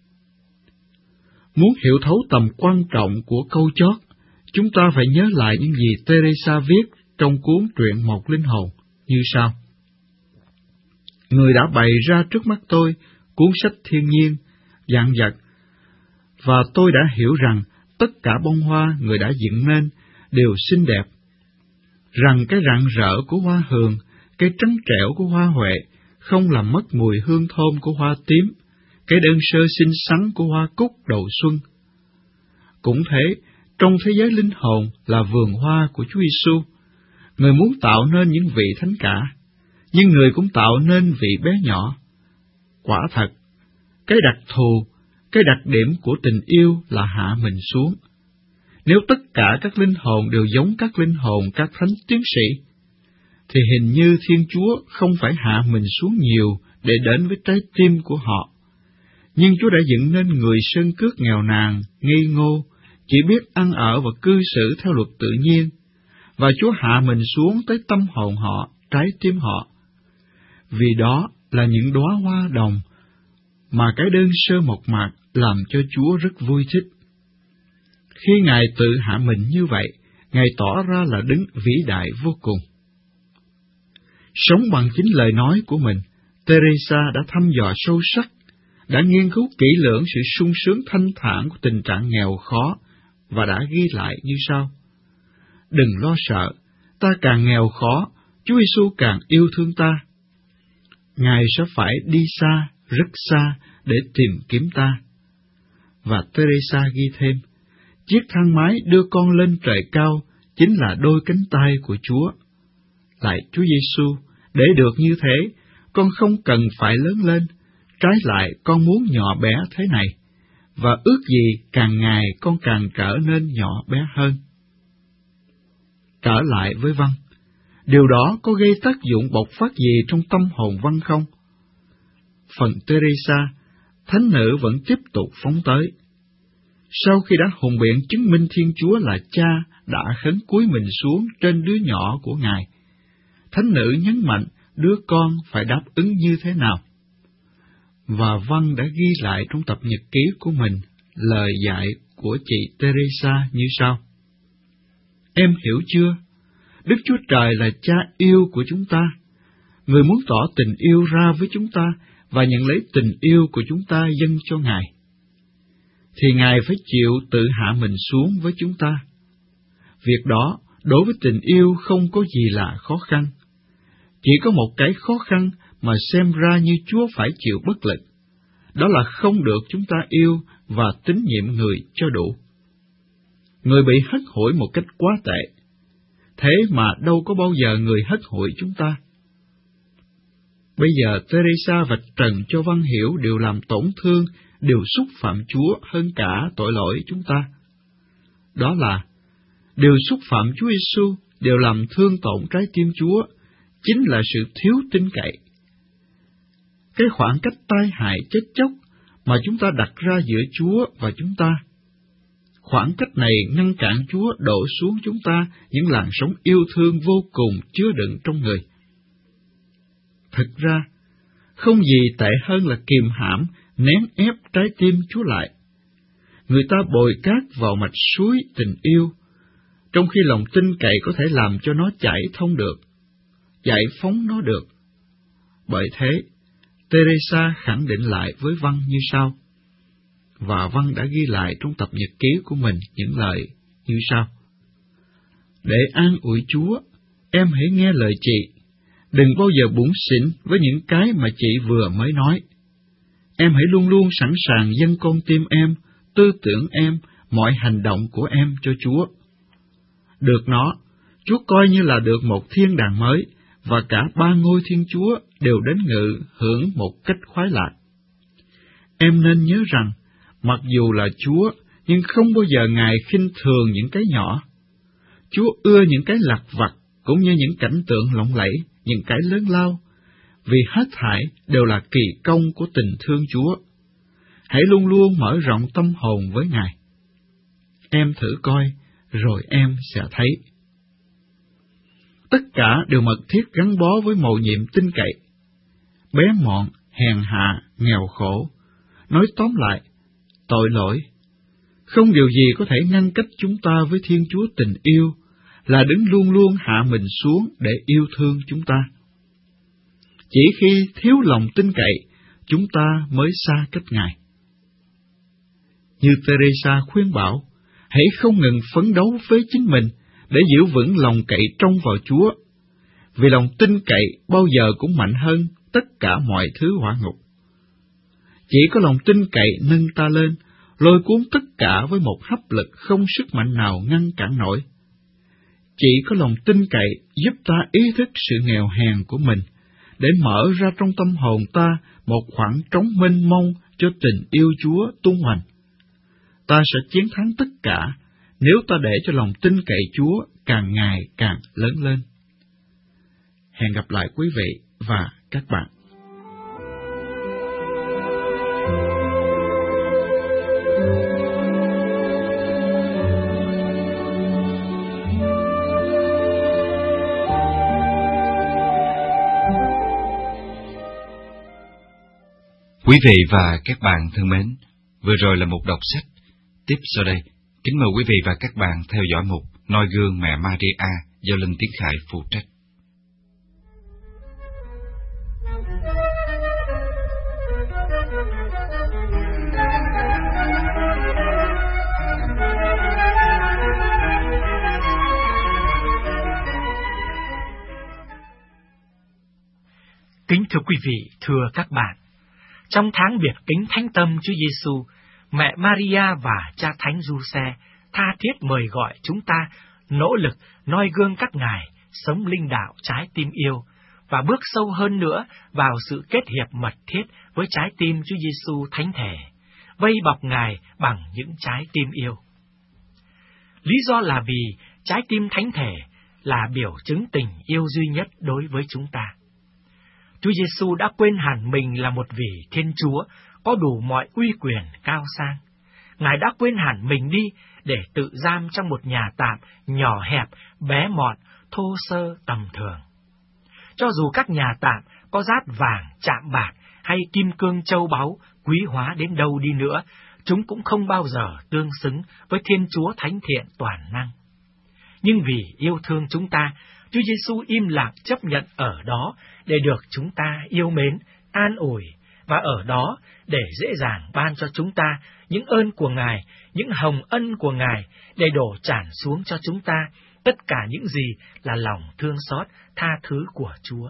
Muốn hiểu thấu tầm quan trọng của câu chót, chúng ta phải nhớ lại những gì Teresa viết trong cuốn truyện Một Linh Hồn như sau. Người đã bày ra trước mắt tôi cuốn sách thiên nhiên, vạn vật, và tôi đã hiểu rằng tất cả bông hoa người đã dựng nên đều xinh đẹp, rằng cái rạng rỡ của hoa hường, cái trắng trẻo của hoa huệ không làm mất mùi hương thơm của hoa tím, cái đơn sơ xinh xắn của hoa cúc đầu xuân. Cũng thế, trong thế giới linh hồn là vườn hoa của Chúa Giêsu, người muốn tạo nên những vị thánh cả, nhưng người cũng tạo nên vị bé nhỏ. Quả thật, cái đặc thù, cái đặc điểm của tình yêu là hạ mình xuống. Nếu tất cả các linh hồn đều giống các linh hồn các thánh tiến sĩ, thì hình như Thiên Chúa không phải hạ mình xuống nhiều để đến với trái tim của họ. Nhưng Chúa đã dựng nên người sơn cước nghèo nàn, ngây ngô, chỉ biết ăn ở và cư xử theo luật tự nhiên, và Chúa hạ mình xuống tới tâm hồn họ, trái tim họ. Vì đó là những đóa hoa đồng mà cái đơn sơ mộc mạc làm cho Chúa rất vui thích. Khi Ngài tự hạ mình như vậy, Ngài tỏ ra là đứng vĩ đại vô cùng. Sống bằng chính lời nói của mình, Teresa đã thăm dò sâu sắc, đã nghiên cứu kỹ lưỡng sự sung sướng thanh thản của tình trạng nghèo khó, và đã ghi lại như sau: Đừng lo sợ, ta càng nghèo khó, Chúa Giêsu càng yêu thương ta. Ngài sẽ phải đi xa, rất xa, để tìm kiếm ta. Và Teresa ghi thêm, chiếc thang máy đưa con lên trời cao chính là đôi cánh tay của Chúa. Lại Chúa Giêsu, để được như thế, con không cần phải lớn lên, trái lại con muốn nhỏ bé thế này, và ước gì càng ngày con càng trở nên nhỏ bé hơn. Trở lại với Văn, điều đó có gây tác dụng bộc phát gì trong tâm hồn Văn không? Phần Teresa, thánh nữ vẫn tiếp tục phóng tới. Sau khi đã hùng biện chứng minh Thiên Chúa là Cha đã khấn cúi mình xuống trên đứa nhỏ của Ngài, thánh nữ nhấn mạnh đứa con phải đáp ứng như thế nào. Và Văn đã ghi lại trong tập nhật ký của mình lời dạy của chị Teresa như sau: Em hiểu chưa? Đức Chúa Trời là Cha yêu của chúng ta. Người muốn tỏ tình yêu ra với chúng ta và nhận lấy tình yêu của chúng ta dâng cho Ngài, thì Ngài phải chịu tự hạ mình xuống với chúng ta. Việc đó, đối với tình yêu không có gì là khó khăn. Chỉ có một cái khó khăn mà xem ra như Chúa phải chịu bất lực, đó là không được chúng ta yêu và tín nhiệm người cho đủ. Người bị hất hủi một cách quá tệ, thế mà đâu có bao giờ người hất hủi chúng ta. Bây giờ Teresa vạch trần cho Văn hiểu điều làm tổn thương, điều xúc phạm Chúa hơn cả tội lỗi chúng ta. Đó là, điều xúc phạm Chúa Giêsu, điều làm thương tổn trái tim Chúa, chính là sự thiếu tin cậy. Cái khoảng cách tai hại chết chóc mà chúng ta đặt ra giữa Chúa và chúng ta, khoảng cách này ngăn cản Chúa đổ xuống chúng ta những làn sóng yêu thương vô cùng chứa đựng trong người. Thực ra, không gì tệ hơn là kìm hãm, nén ép trái tim Chúa lại. Người ta bồi cát vào mạch suối tình yêu, trong khi lòng tin cậy có thể làm cho nó chảy thông được, giải phóng nó được. Bởi thế, Teresa khẳng định lại với Văn như sau, và Văn đã ghi lại trong tập nhật ký của mình những lời như sau: Để an ủi Chúa, em hãy nghe lời chị, đừng bao giờ bủn xỉn với những cái mà chị vừa mới nói. Em hãy luôn luôn sẵn sàng dâng con tim em, tư tưởng em, mọi hành động của em cho Chúa. Được nó, Chúa coi như là được một thiên đàng mới, và cả ba ngôi Thiên Chúa đều đến ngự hưởng một cách khoái lạc. Em nên nhớ rằng, mặc dù là Chúa, nhưng không bao giờ Ngài khinh thường những cái nhỏ. Chúa ưa những cái lặt vặt, cũng như những cảnh tượng lộng lẫy, những cái lớn lao, vì hết thảy đều là kỳ công của tình thương Chúa. Hãy luôn luôn mở rộng tâm hồn với Ngài. Em thử coi, rồi em sẽ thấy. Tất cả đều mật thiết gắn bó với mầu nhiệm tin cậy. Bé mọn, hèn hạ, nghèo khổ, nói tóm lại, tội lỗi. Không điều gì có thể ngăn cách chúng ta với Thiên Chúa tình yêu, là đứng luôn luôn hạ mình xuống để yêu thương chúng ta. Chỉ khi thiếu lòng tin cậy, chúng ta mới xa cách Ngài. Như Teresa khuyên bảo, hãy không ngừng phấn đấu với chính mình để giữ vững lòng cậy trông vào Chúa, vì lòng tin cậy bao giờ cũng mạnh hơn tất cả mọi thứ hỏa ngục. Chỉ có lòng tin cậy nâng ta lên, lôi cuốn tất cả với một hấp lực không sức mạnh nào ngăn cản nổi. Chỉ có lòng tin cậy giúp ta ý thức sự nghèo hèn của mình, để mở ra trong tâm hồn ta một khoảng trống mênh mông cho tình yêu Chúa tung hoành. Ta sẽ chiến thắng tất cả nếu ta để cho lòng tin cậy Chúa càng ngày càng lớn lên. Hẹn gặp lại quý vị và các bạn. Quý vị và các bạn thân mến, vừa rồi là một đọc sách. Tiếp sau đây, kính mời quý vị và các bạn theo dõi mục Noi gương mẹ Maria do Linh Tiến Khải phụ trách. Kính thưa quý vị, thưa các bạn, trong tháng biệt kính Thánh Tâm Chúa Giêsu, mẹ Maria và cha Thánh Giuse tha thiết mời gọi chúng ta nỗ lực noi gương các ngài sống linh đạo trái tim yêu và bước sâu hơn nữa vào sự kết hiệp mật thiết với trái tim Chúa Giêsu thánh thể, vây bọc ngài bằng những trái tim yêu. Lý do là vì trái tim thánh thể là biểu chứng tình yêu duy nhất đối với chúng ta. Chúa Giêsu đã quên hẳn mình là một vị Thiên Chúa có đủ mọi uy quyền cao sang. Ngài đã quên hẳn mình đi để tự giam trong một nhà tạm nhỏ hẹp, bé mọn, thô sơ tầm thường. Cho dù các nhà tạm có dát vàng, chạm bạc hay kim cương châu báu quý hóa đến đâu đi nữa, chúng cũng không bao giờ tương xứng với Thiên Chúa thánh thiện toàn năng. Nhưng vì yêu thương chúng ta, Chúa Giêsu im lặng chấp nhận ở đó để được chúng ta yêu mến, an ủi, và ở đó để dễ dàng ban cho chúng ta những ơn của Ngài, những hồng ân của Ngài, để đổ tràn xuống cho chúng ta tất cả những gì là lòng thương xót, tha thứ của Chúa.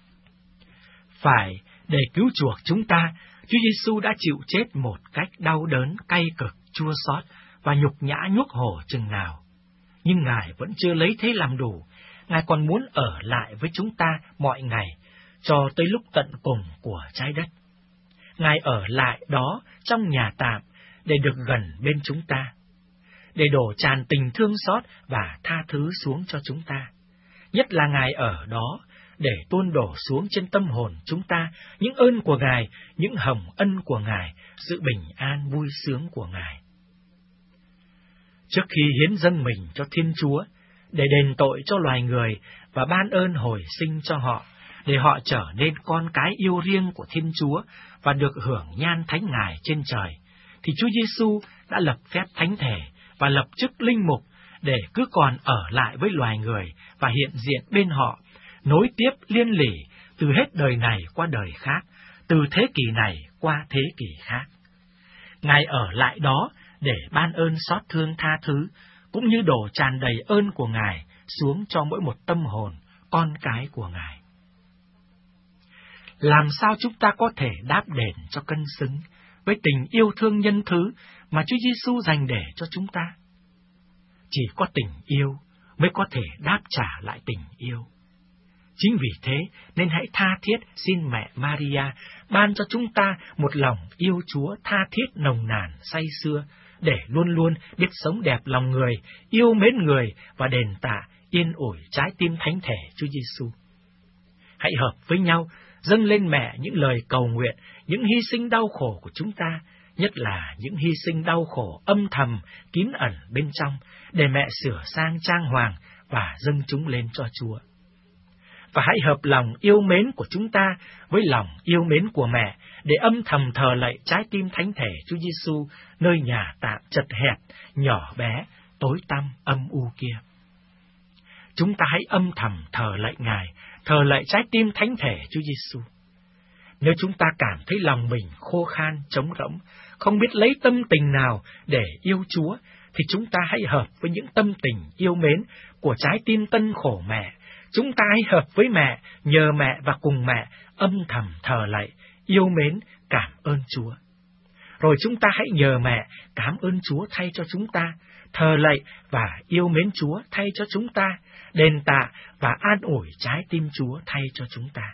Phải để cứu chuộc chúng ta, Chúa Giêsu đã chịu chết một cách đau đớn, cay cực, chua xót và nhục nhã nhuốc hổ chừng nào. Nhưng Ngài vẫn chưa lấy thế làm đủ. Ngài còn muốn ở lại với chúng ta mọi ngày, cho tới lúc tận cùng của trái đất. Ngài ở lại đó trong nhà tạm để được gần bên chúng ta, để đổ tràn tình thương xót và tha thứ xuống cho chúng ta. Nhất là Ngài ở đó để tuôn đổ xuống trên tâm hồn chúng ta những ơn của Ngài, những hồng ân của Ngài, sự bình an vui sướng của Ngài. Trước khi hiến dâng mình cho Thiên Chúa, để đền tội cho loài người và ban ơn hồi sinh cho họ, để họ trở nên con cái yêu riêng của Thiên Chúa và được hưởng nhan thánh Ngài trên trời, thì Chúa Giêsu đã lập phép thánh thể và lập chức linh mục để cứ còn ở lại với loài người và hiện diện bên họ, nối tiếp liên lỉ từ hết đời này qua đời khác, từ thế kỷ này qua thế kỷ khác. Ngài ở lại đó để ban ơn xót thương tha thứ, cũng như đổ tràn đầy ơn của Ngài xuống cho mỗi một tâm hồn, con cái của Ngài. Làm sao chúng ta có thể đáp đền cho cân xứng với tình yêu thương nhân thứ mà Chúa Giêsu dành để cho chúng ta? Chỉ có tình yêu mới có thể đáp trả lại tình yêu. Chính vì thế nên hãy tha thiết xin mẹ Maria ban cho chúng ta một lòng yêu Chúa tha thiết nồng nàn say sưa, để luôn luôn biết sống đẹp lòng người, yêu mến người và đền tạ yên ủi trái tim thánh thể Chúa Giêsu. Hãy hợp với nhau, dâng lên mẹ những lời cầu nguyện, những hy sinh đau khổ của chúng ta, nhất là những hy sinh đau khổ âm thầm, kín ẩn bên trong, để mẹ sửa sang trang hoàng và dâng chúng lên cho Chúa. Và hãy hợp lòng yêu mến của chúng ta với lòng yêu mến của mẹ, để âm thầm thờ lạy trái tim thánh thể Chúa Giêsu nơi nhà tạm chật hẹp, nhỏ bé, tối tăm âm u kia. Chúng ta hãy âm thầm thờ lạy Ngài, thờ lạy trái tim thánh thể Chúa Giêsu. Nếu chúng ta cảm thấy lòng mình khô khan, trống rỗng, không biết lấy tâm tình nào để yêu Chúa, thì chúng ta hãy hợp với những tâm tình yêu mến của trái tim tân khổ mẹ. Chúng ta hãy hợp với mẹ, nhờ mẹ và cùng mẹ âm thầm thờ lạy, yêu mến, cảm ơn Chúa. Rồi chúng ta hãy nhờ mẹ cảm ơn Chúa thay cho chúng ta, thờ lạy và yêu mến Chúa thay cho chúng ta, đền tạ và an ủi trái tim Chúa thay cho chúng ta.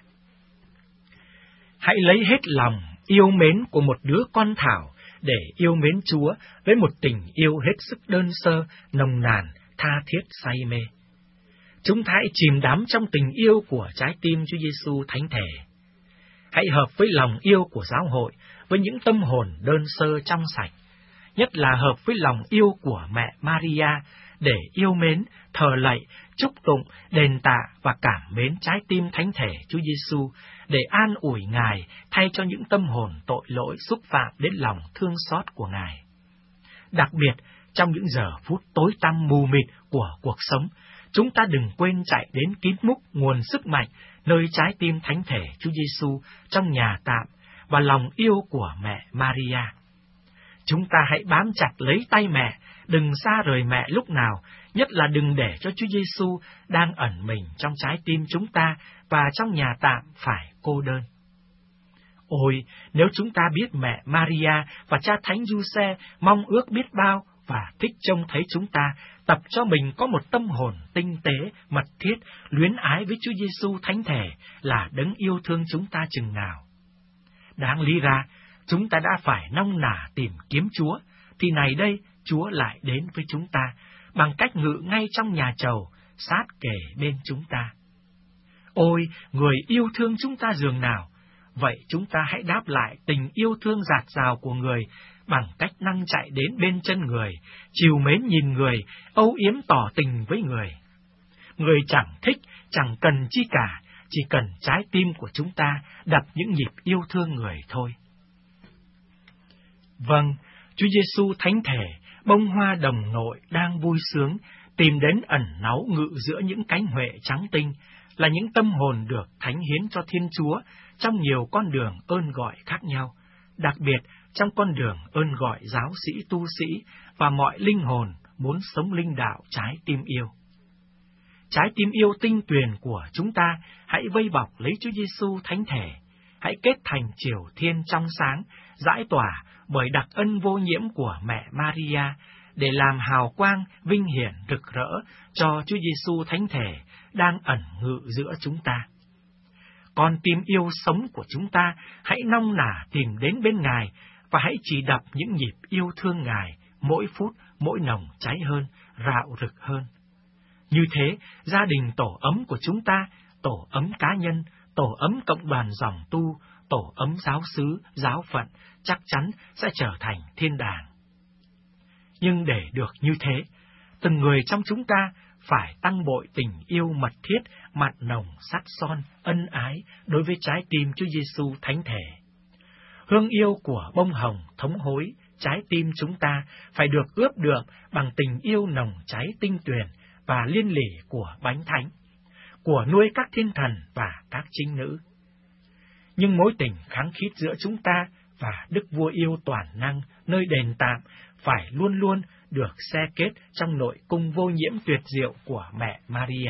Hãy lấy hết lòng yêu mến của một đứa con thảo để yêu mến Chúa với một tình yêu hết sức đơn sơ, nồng nàn, tha thiết say mê. Chúng ta hãy chìm đắm trong tình yêu của trái tim Chúa Giêsu thánh thể. Hãy hợp với lòng yêu của giáo hội, với những tâm hồn đơn sơ trong sạch, nhất là hợp với lòng yêu của mẹ Maria để yêu mến, thờ lạy, chúc tụng, đền tạ và cảm mến trái tim thánh thể Chúa Giêsu, để để an ủi Ngài thay cho những tâm hồn tội lỗi xúc phạm đến lòng thương xót của Ngài. Đặc biệt, trong những giờ phút tối tăm mù mịt của cuộc sống, chúng ta đừng quên chạy đến kín múc nguồn sức mạnh nơi trái tim thánh thể Chúa Giêsu trong nhà tạm và lòng yêu của mẹ Maria. Chúng ta hãy bám chặt lấy tay mẹ, đừng xa rời mẹ lúc nào, nhất là đừng để cho Chúa Giêsu đang ẩn mình trong trái tim chúng ta và trong nhà tạm phải cô đơn. Ôi, nếu chúng ta biết mẹ Maria và cha Thánh Giuse mong ước biết bao và thích trông thấy chúng ta tập cho mình có một tâm hồn tinh tế, mật thiết, luyến ái với Chúa Giêsu thánh thể là đấng yêu thương chúng ta chừng nào. Đáng lý ra, chúng ta đã phải nong nả tìm kiếm Chúa, thì này đây Chúa lại đến với chúng ta bằng cách ngự ngay trong nhà trầu, sát kề bên chúng ta. Ôi, người yêu thương chúng ta dường nào! Vậy chúng ta hãy đáp lại tình yêu thương dạt dào của người bằng cách năng chạy đến bên chân người, trìu mến nhìn người, âu yếm tỏ tình với người. Người chẳng thích, chẳng cần chi cả, chỉ cần trái tim của chúng ta đập những nhịp yêu thương người thôi. Vâng, Chúa Giêsu thánh thể, bông hoa đồng nội đang vui sướng, tìm đến ẩn náu ngự giữa những cánh huệ trắng tinh, là những tâm hồn được thánh hiến cho Thiên Chúa trong nhiều con đường ơn gọi khác nhau, đặc biệt trong con đường ơn gọi giáo sĩ tu sĩ và mọi linh hồn muốn sống linh đạo trái tim yêu. Trái tim yêu tinh tuyền của chúng ta hãy vây bọc lấy Chúa Giêsu thánh thể, hãy kết thành chiều thiên trong sáng, dãi tỏa bởi đặc ân vô nhiễm của mẹ Maria, để làm hào quang vinh hiển rực rỡ cho Chúa Giêsu thánh thể đang ẩn ngự giữa chúng ta. Con tim yêu sống của chúng ta hãy nong nả tìm đến bên Ngài và hãy chỉ đập những nhịp yêu thương Ngài mỗi phút mỗi nồng cháy hơn, rạo rực hơn. Như thế, gia đình tổ ấm của chúng ta, tổ ấm cá nhân, tổ ấm cộng đoàn dòng tu, tổ ấm giáo xứ, giáo phận chắc chắn sẽ trở thành thiên đàng. Nhưng để được như thế, từng người trong chúng ta phải tăng bội tình yêu mật thiết, mặn nồng, sắc son, ân ái đối với trái tim Chúa Giêsu thánh thể. Hương yêu của bông hồng thống hối, trái tim chúng ta phải được ướp được bằng tình yêu nồng cháy tinh tuyền và liên lỉ của bánh thánh, của nuôi các thiên thần và các trinh nữ. Nhưng mối tình khăng khít giữa chúng ta và Đức Vua yêu toàn năng nơi đền tạm phải luôn luôn được xe kết trong nội cung vô nhiễm tuyệt diệu của mẹ Maria.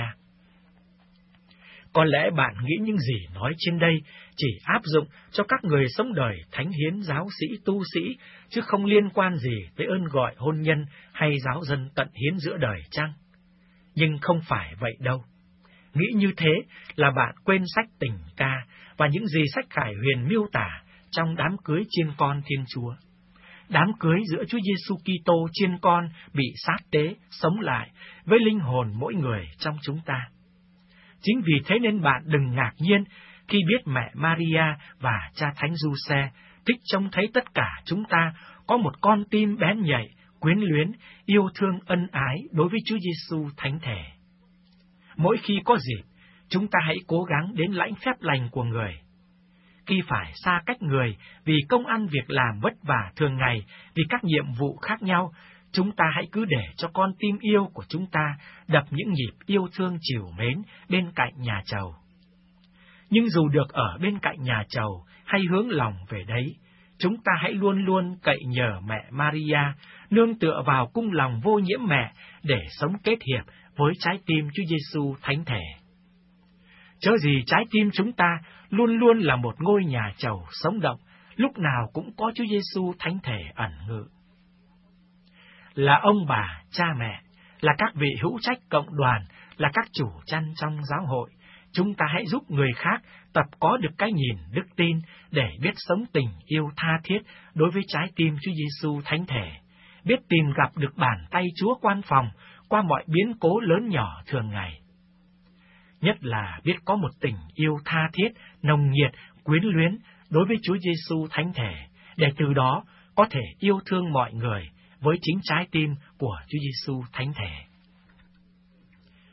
Có lẽ bạn nghĩ những gì nói trên đây chỉ áp dụng cho các người sống đời thánh hiến giáo sĩ tu sĩ, chứ không liên quan gì tới ơn gọi hôn nhân hay giáo dân tận hiến giữa đời chăng? Nhưng không phải vậy đâu. Nghĩ như thế là bạn quên sách tình ca và những gì sách Khải Huyền miêu tả trong đám cưới chiên con Thiên Chúa. Đám cưới giữa Chúa Giêsu Kitô chiên con bị sát tế, sống lại với linh hồn mỗi người trong chúng ta. Chính vì thế nên bạn đừng ngạc nhiên khi biết mẹ Maria và cha Thánh Giuse thích trông thấy tất cả chúng ta có một con tim bén nhạy, quyến luyến, yêu thương ân ái đối với Chúa Giêsu thánh thể. Mỗi khi có dịp, chúng ta hãy cố gắng đến lãnh phép lành của người. Khi phải xa cách người vì công ăn việc làm vất vả thường ngày, vì các nhiệm vụ khác nhau, chúng ta hãy cứ để cho con tim yêu của chúng ta đập những nhịp yêu thương trìu mến bên cạnh nhà trầu. Nhưng dù được ở bên cạnh nhà trầu hay hướng lòng về đấy, chúng ta hãy luôn luôn cậy nhờ mẹ Maria, nương tựa vào cung lòng vô nhiễm mẹ để sống kết hiệp với trái tim Chúa Giêsu thánh thể. Chớ gì trái tim chúng ta luôn luôn là một ngôi nhà trầu sống động, lúc nào cũng có Chúa Giêsu thánh thể ẩn ngự. Là ông bà, cha mẹ, là các vị hữu trách cộng đoàn, là các chủ chăn trong giáo hội, chúng ta hãy giúp người khác tập có được cái nhìn đức tin để biết sống tình yêu tha thiết đối với trái tim Chúa Giêsu thánh thể, biết tìm gặp được bàn tay Chúa quan phòng qua mọi biến cố lớn nhỏ thường ngày. Nhất là biết có một tình yêu tha thiết, nồng nhiệt, quyến luyến đối với Chúa Giêsu thánh thể, để từ đó có thể yêu thương mọi người với chính trái tim của Chúa Giêsu thánh thể.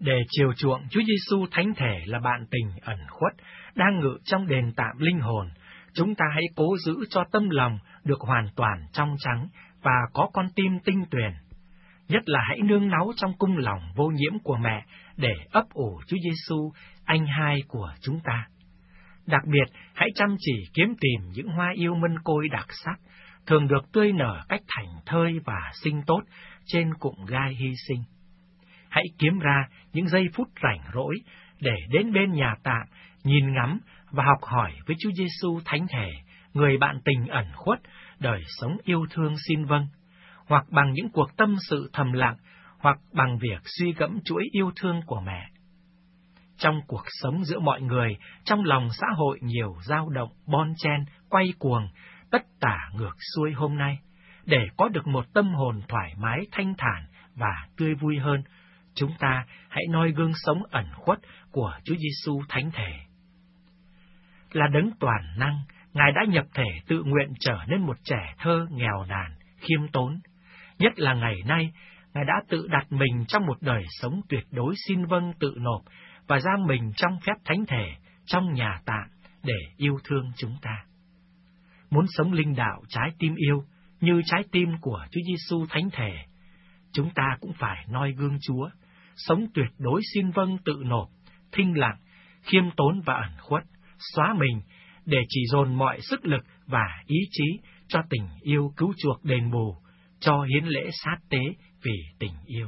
để chiều chuộng Chúa Giêsu thánh thể là bạn tình ẩn khuất, đang ngự trong đền tạm linh hồn, chúng ta hãy cố giữ cho tâm lòng được hoàn toàn trong trắng và có con tim tinh tuyền. Nhất là hãy nương náu trong cung lòng vô nhiễm của mẹ để ấp ủ Chúa Giêsu, anh hai của chúng ta. Đặc biệt, hãy chăm chỉ kiếm tìm những hoa yêu mân côi đặc sắc, thường được tươi nở cách thảnh thơi và xinh tốt trên cụm gai hy sinh. Hãy kiếm ra những giây phút rảnh rỗi để đến bên nhà tạm, nhìn ngắm và học hỏi với Chúa Giêsu thánh thể, người bạn tình ẩn khuất, đời sống yêu thương xin vâng, hoặc bằng những cuộc tâm sự thầm lặng, hoặc bằng việc suy gẫm chuỗi yêu thương của mẹ. Trong cuộc sống giữa mọi người, trong lòng xã hội nhiều dao động, bon chen, quay cuồng, tất tả ngược xuôi hôm nay, để có được một tâm hồn thoải mái, thanh thản và tươi vui hơn, chúng ta hãy noi gương sống ẩn khuất của Chúa Giêsu thánh thể. Là đấng toàn năng, Ngài đã nhập thể tự nguyện trở nên một trẻ thơ nghèo nàn, khiêm tốn. Nhất là ngày nay, Ngài đã tự đặt mình trong một đời sống tuyệt đối xin vâng tự nộp và giam mình trong phép thánh thể, trong nhà tạm để yêu thương chúng ta. Muốn sống linh đạo trái tim yêu như trái tim của Chúa Giêsu thánh thể, chúng ta cũng phải noi gương Chúa, sống tuyệt đối xin vâng tự nộp, thinh lặng, khiêm tốn và ẩn khuất, xóa mình để chỉ dồn mọi sức lực và ý chí cho tình yêu cứu chuộc đền bù, cho hiến lễ sát tế vì tình yêu.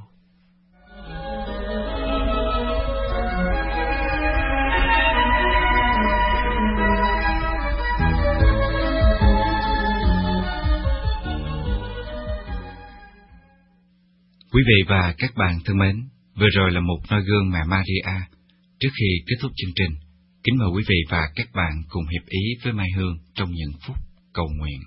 Quý vị và các bạn thân mến, vừa rồi là một noi gương mẹ Maria. Trước khi kết thúc chương trình, kính mời quý vị và các bạn cùng hiệp ý với Mai Hương trong những phút cầu nguyện.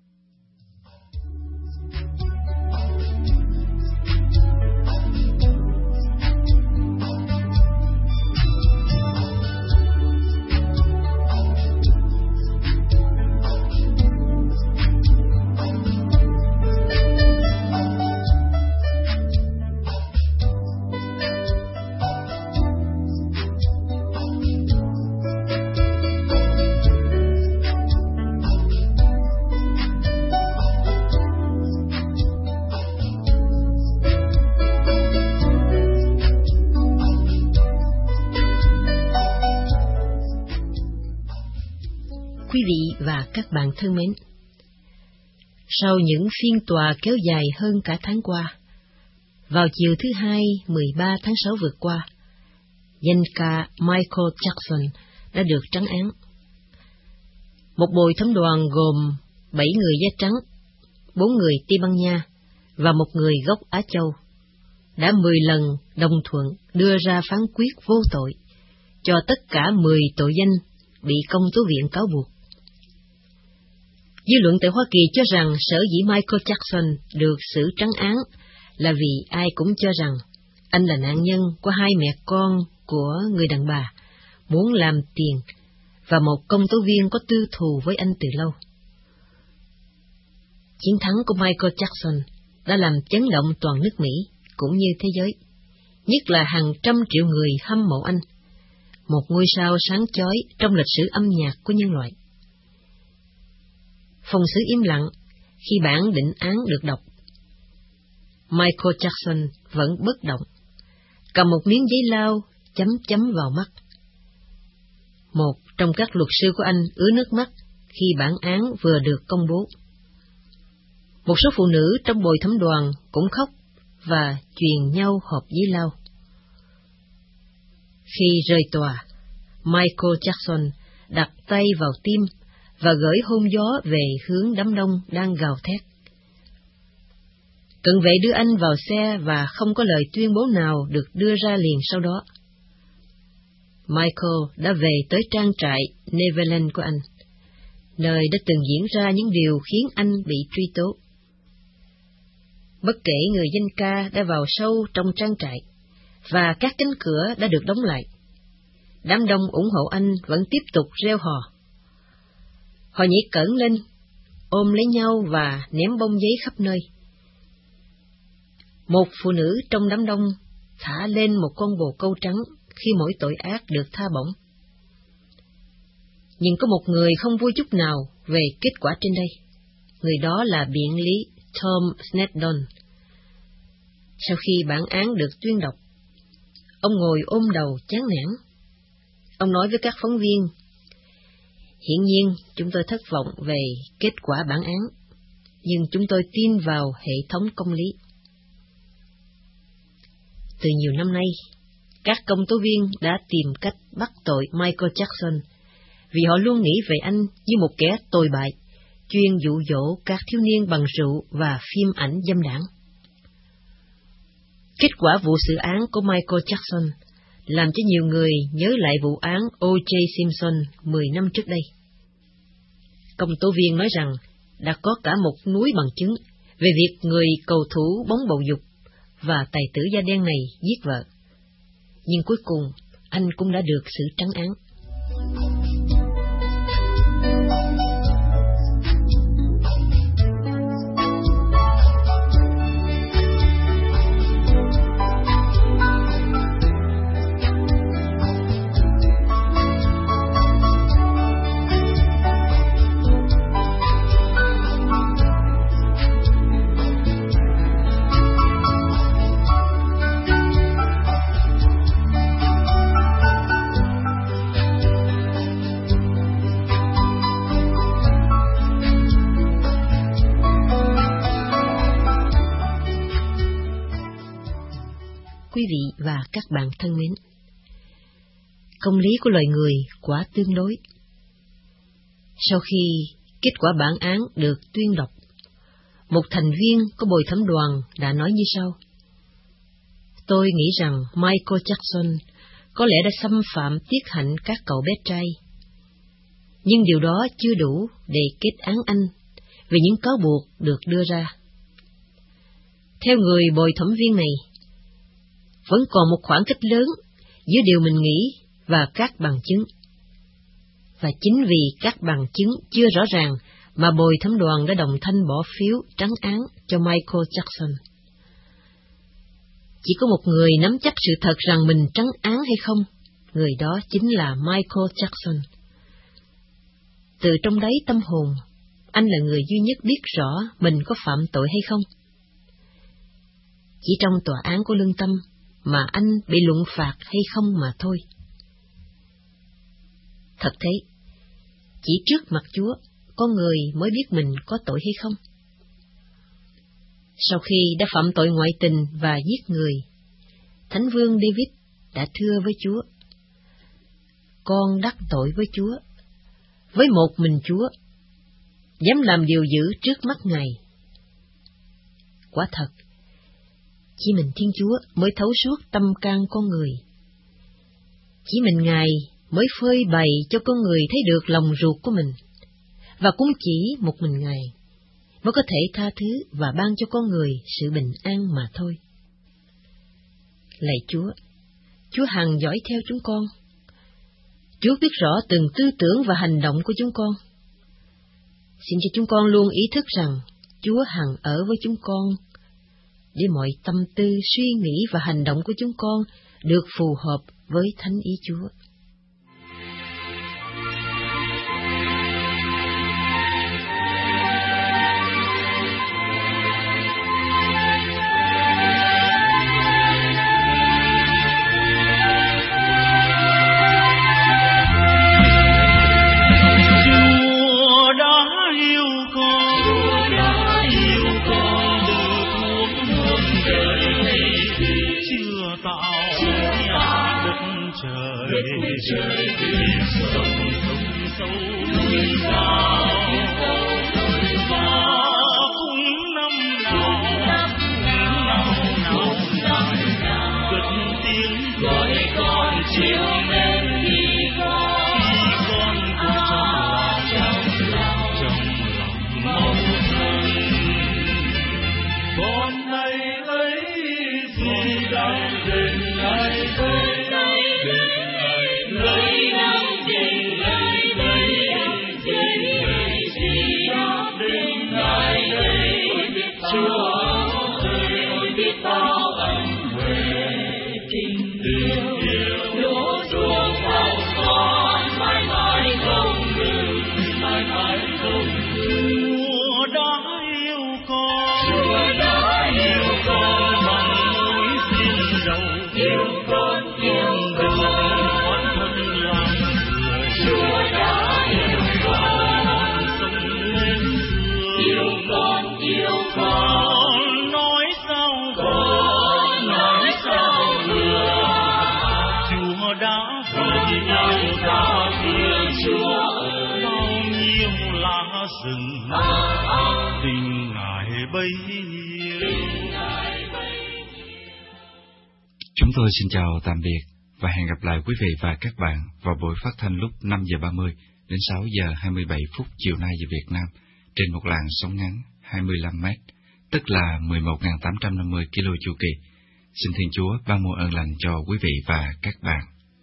Quý vị và các bạn thân mến, sau những phiên tòa kéo dài hơn cả tháng qua, vào chiều thứ Hai, mười ba tháng sáu vừa qua, danh ca Michael Jackson đã được trắng án. Một bồi thẩm đoàn gồm bảy người da trắng, bốn người Tây Ban Nha và một người gốc Á Châu đã mười lần đồng thuận đưa ra phán quyết vô tội cho tất cả mười tội danh bị công tố viện cáo buộc. Dư luận tại Hoa Kỳ cho rằng sở dĩ Michael Jackson được xử trắng án là vì ai cũng cho rằng anh là nạn nhân của hai mẹ con của người đàn bà, muốn làm tiền, và một công tố viên có tư thù với anh từ lâu. Chiến thắng của Michael Jackson đã làm chấn động toàn nước Mỹ cũng như thế giới, nhất là hàng trăm triệu người hâm mộ anh, một ngôi sao sáng chói trong lịch sử âm nhạc của nhân loại. Phòng xử im lặng khi bản định án được đọc. Michael Jackson vẫn bất động, cầm một miếng giấy lau chấm chấm vào mắt. Một trong các luật sư của anh ứa nước mắt khi bản án vừa được công bố. Một số phụ nữ trong bồi thẩm đoàn cũng khóc và truyền nhau hộp giấy lau. Khi rời tòa, Michael Jackson đặt tay vào tim và gửi hôn gió về hướng đám đông đang gào thét. Cận vệ đưa anh vào xe và không có lời tuyên bố nào được đưa ra liền sau đó. Michael đã về tới trang trại Neverland của anh, nơi đã từng diễn ra những điều khiến anh bị truy tố. Bất kể người danh ca đã vào sâu trong trang trại, và các cánh cửa đã được đóng lại, đám đông ủng hộ anh vẫn tiếp tục reo hò. Họ nhảy cẫng lên, ôm lấy nhau và ném bông giấy khắp nơi. Một phụ nữ trong đám đông thả lên một con bồ câu trắng khi mỗi tội ác được tha bổng. Nhưng có một người không vui chút nào về kết quả trên đây. Người đó là biện lý Tom Snedden. Sau khi bản án được tuyên đọc, ông ngồi ôm đầu chán nản. Ông nói với các phóng viên, hiển nhiên chúng tôi thất vọng về kết quả bản án, nhưng chúng tôi tin vào hệ thống công lý. Từ nhiều năm nay, các công tố viên đã tìm cách bắt tội Michael Jackson vì họ luôn nghĩ về anh như một kẻ tồi bại, chuyên dụ dỗ các thiếu niên bằng rượu và phim ảnh dâm đãng. Kết quả vụ xử án của Michael Jackson làm cho nhiều người nhớ lại vụ án O J Simpson mười năm trước đây. Công tố viên nói rằng đã có cả một núi bằng chứng về việc người cầu thủ bóng bầu dục và tài tử da đen này giết vợ. Nhưng cuối cùng, anh cũng đã được xử trắng án. Quý vị và các bạn thân mến, công lý của loài người quả tương đối. Sau khi kết quả bản án được tuyên đọc, một thành viên của bồi thẩm đoàn đã nói như sau: Tôi nghĩ rằng Michael Jackson có lẽ đã xâm phạm tiết hạnh các cậu bé trai, nhưng điều đó chưa đủ để kết án anh vì những cáo buộc được đưa ra. Theo người bồi thẩm viên này, vẫn còn một khoảng cách lớn giữa điều mình nghĩ và các bằng chứng. Và chính vì các bằng chứng chưa rõ ràng mà bồi thẩm đoàn đã đồng thanh bỏ phiếu trắng án cho Michael Jackson. Chỉ có một người nắm chắc sự thật rằng mình trắng án hay không, người đó chính là Michael Jackson. Từ trong đáy tâm hồn, anh là người duy nhất biết rõ mình có phạm tội hay không. Chỉ trong tòa án của lương tâm mà anh bị luận phạt hay không mà thôi. Thật thế, chỉ trước mặt Chúa, con người mới biết mình có tội hay không. Sau khi đã phạm tội ngoại tình và giết người, Thánh vương David đã thưa với Chúa: Con đắc tội với Chúa, với một mình Chúa, dám làm điều dữ trước mắt Ngài. Quả thật, chỉ mình Thiên Chúa mới thấu suốt tâm can con người. Chỉ mình Ngài mới phơi bày cho con người thấy được lòng ruột của mình, và cũng chỉ một mình Ngài mới có thể tha thứ và ban cho con người sự bình an mà thôi. Lạy Chúa, Chúa hằng dõi theo chúng con. Chúa biết rõ từng tư tưởng và hành động của chúng con. Xin cho chúng con luôn ý thức rằng Chúa hằng ở với chúng con, để mọi tâm tư, suy nghĩ và hành động của chúng con được phù hợp với thánh ý Chúa. Trời biển sông sông sâu núi cao và cũng năm nào năm nào nào cất tiếng gọi con chiều lên đi con con trong lòng trong lòng mong thân con này ấy gì đang đến này đây. Chúa ơi, ôi biết bao ân huệ con, Chúa đã yêu con bằng mối duyên dầu, yêu con yêu con, hóa thân làm người, Chúa đã yêu con sống lên thương, yêu con yêu con, con nói sao con nói sao vừa, Chúa đã vì ngày nhau ta thương Chúa ơi, bao nhiêu lá rừng, tình Ngài bấy nhiêu. Chúng tôi xin chào tạm biệt và hẹn gặp lại quý vị và các bạn vào buổi phát thanh lúc năm giờ ba mươi đến sáu giờ hai mươi bảy phút chiều nay giờ Việt Nam trên một làn sóng ngắn hai mươi lăm mét, tức là mười một nghìn tám trăm năm mươi ki lô chu kỳ. Xin Thiên Chúa ban muôn ơn lành cho quý vị và các bạn.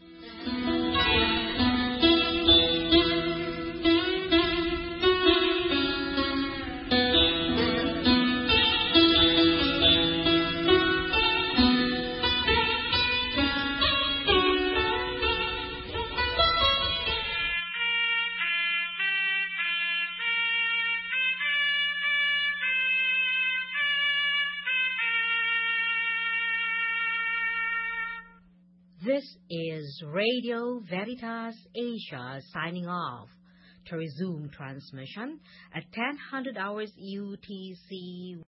This is Radio Veritas Asia signing off. To resume transmission at ten hundred hours U T C.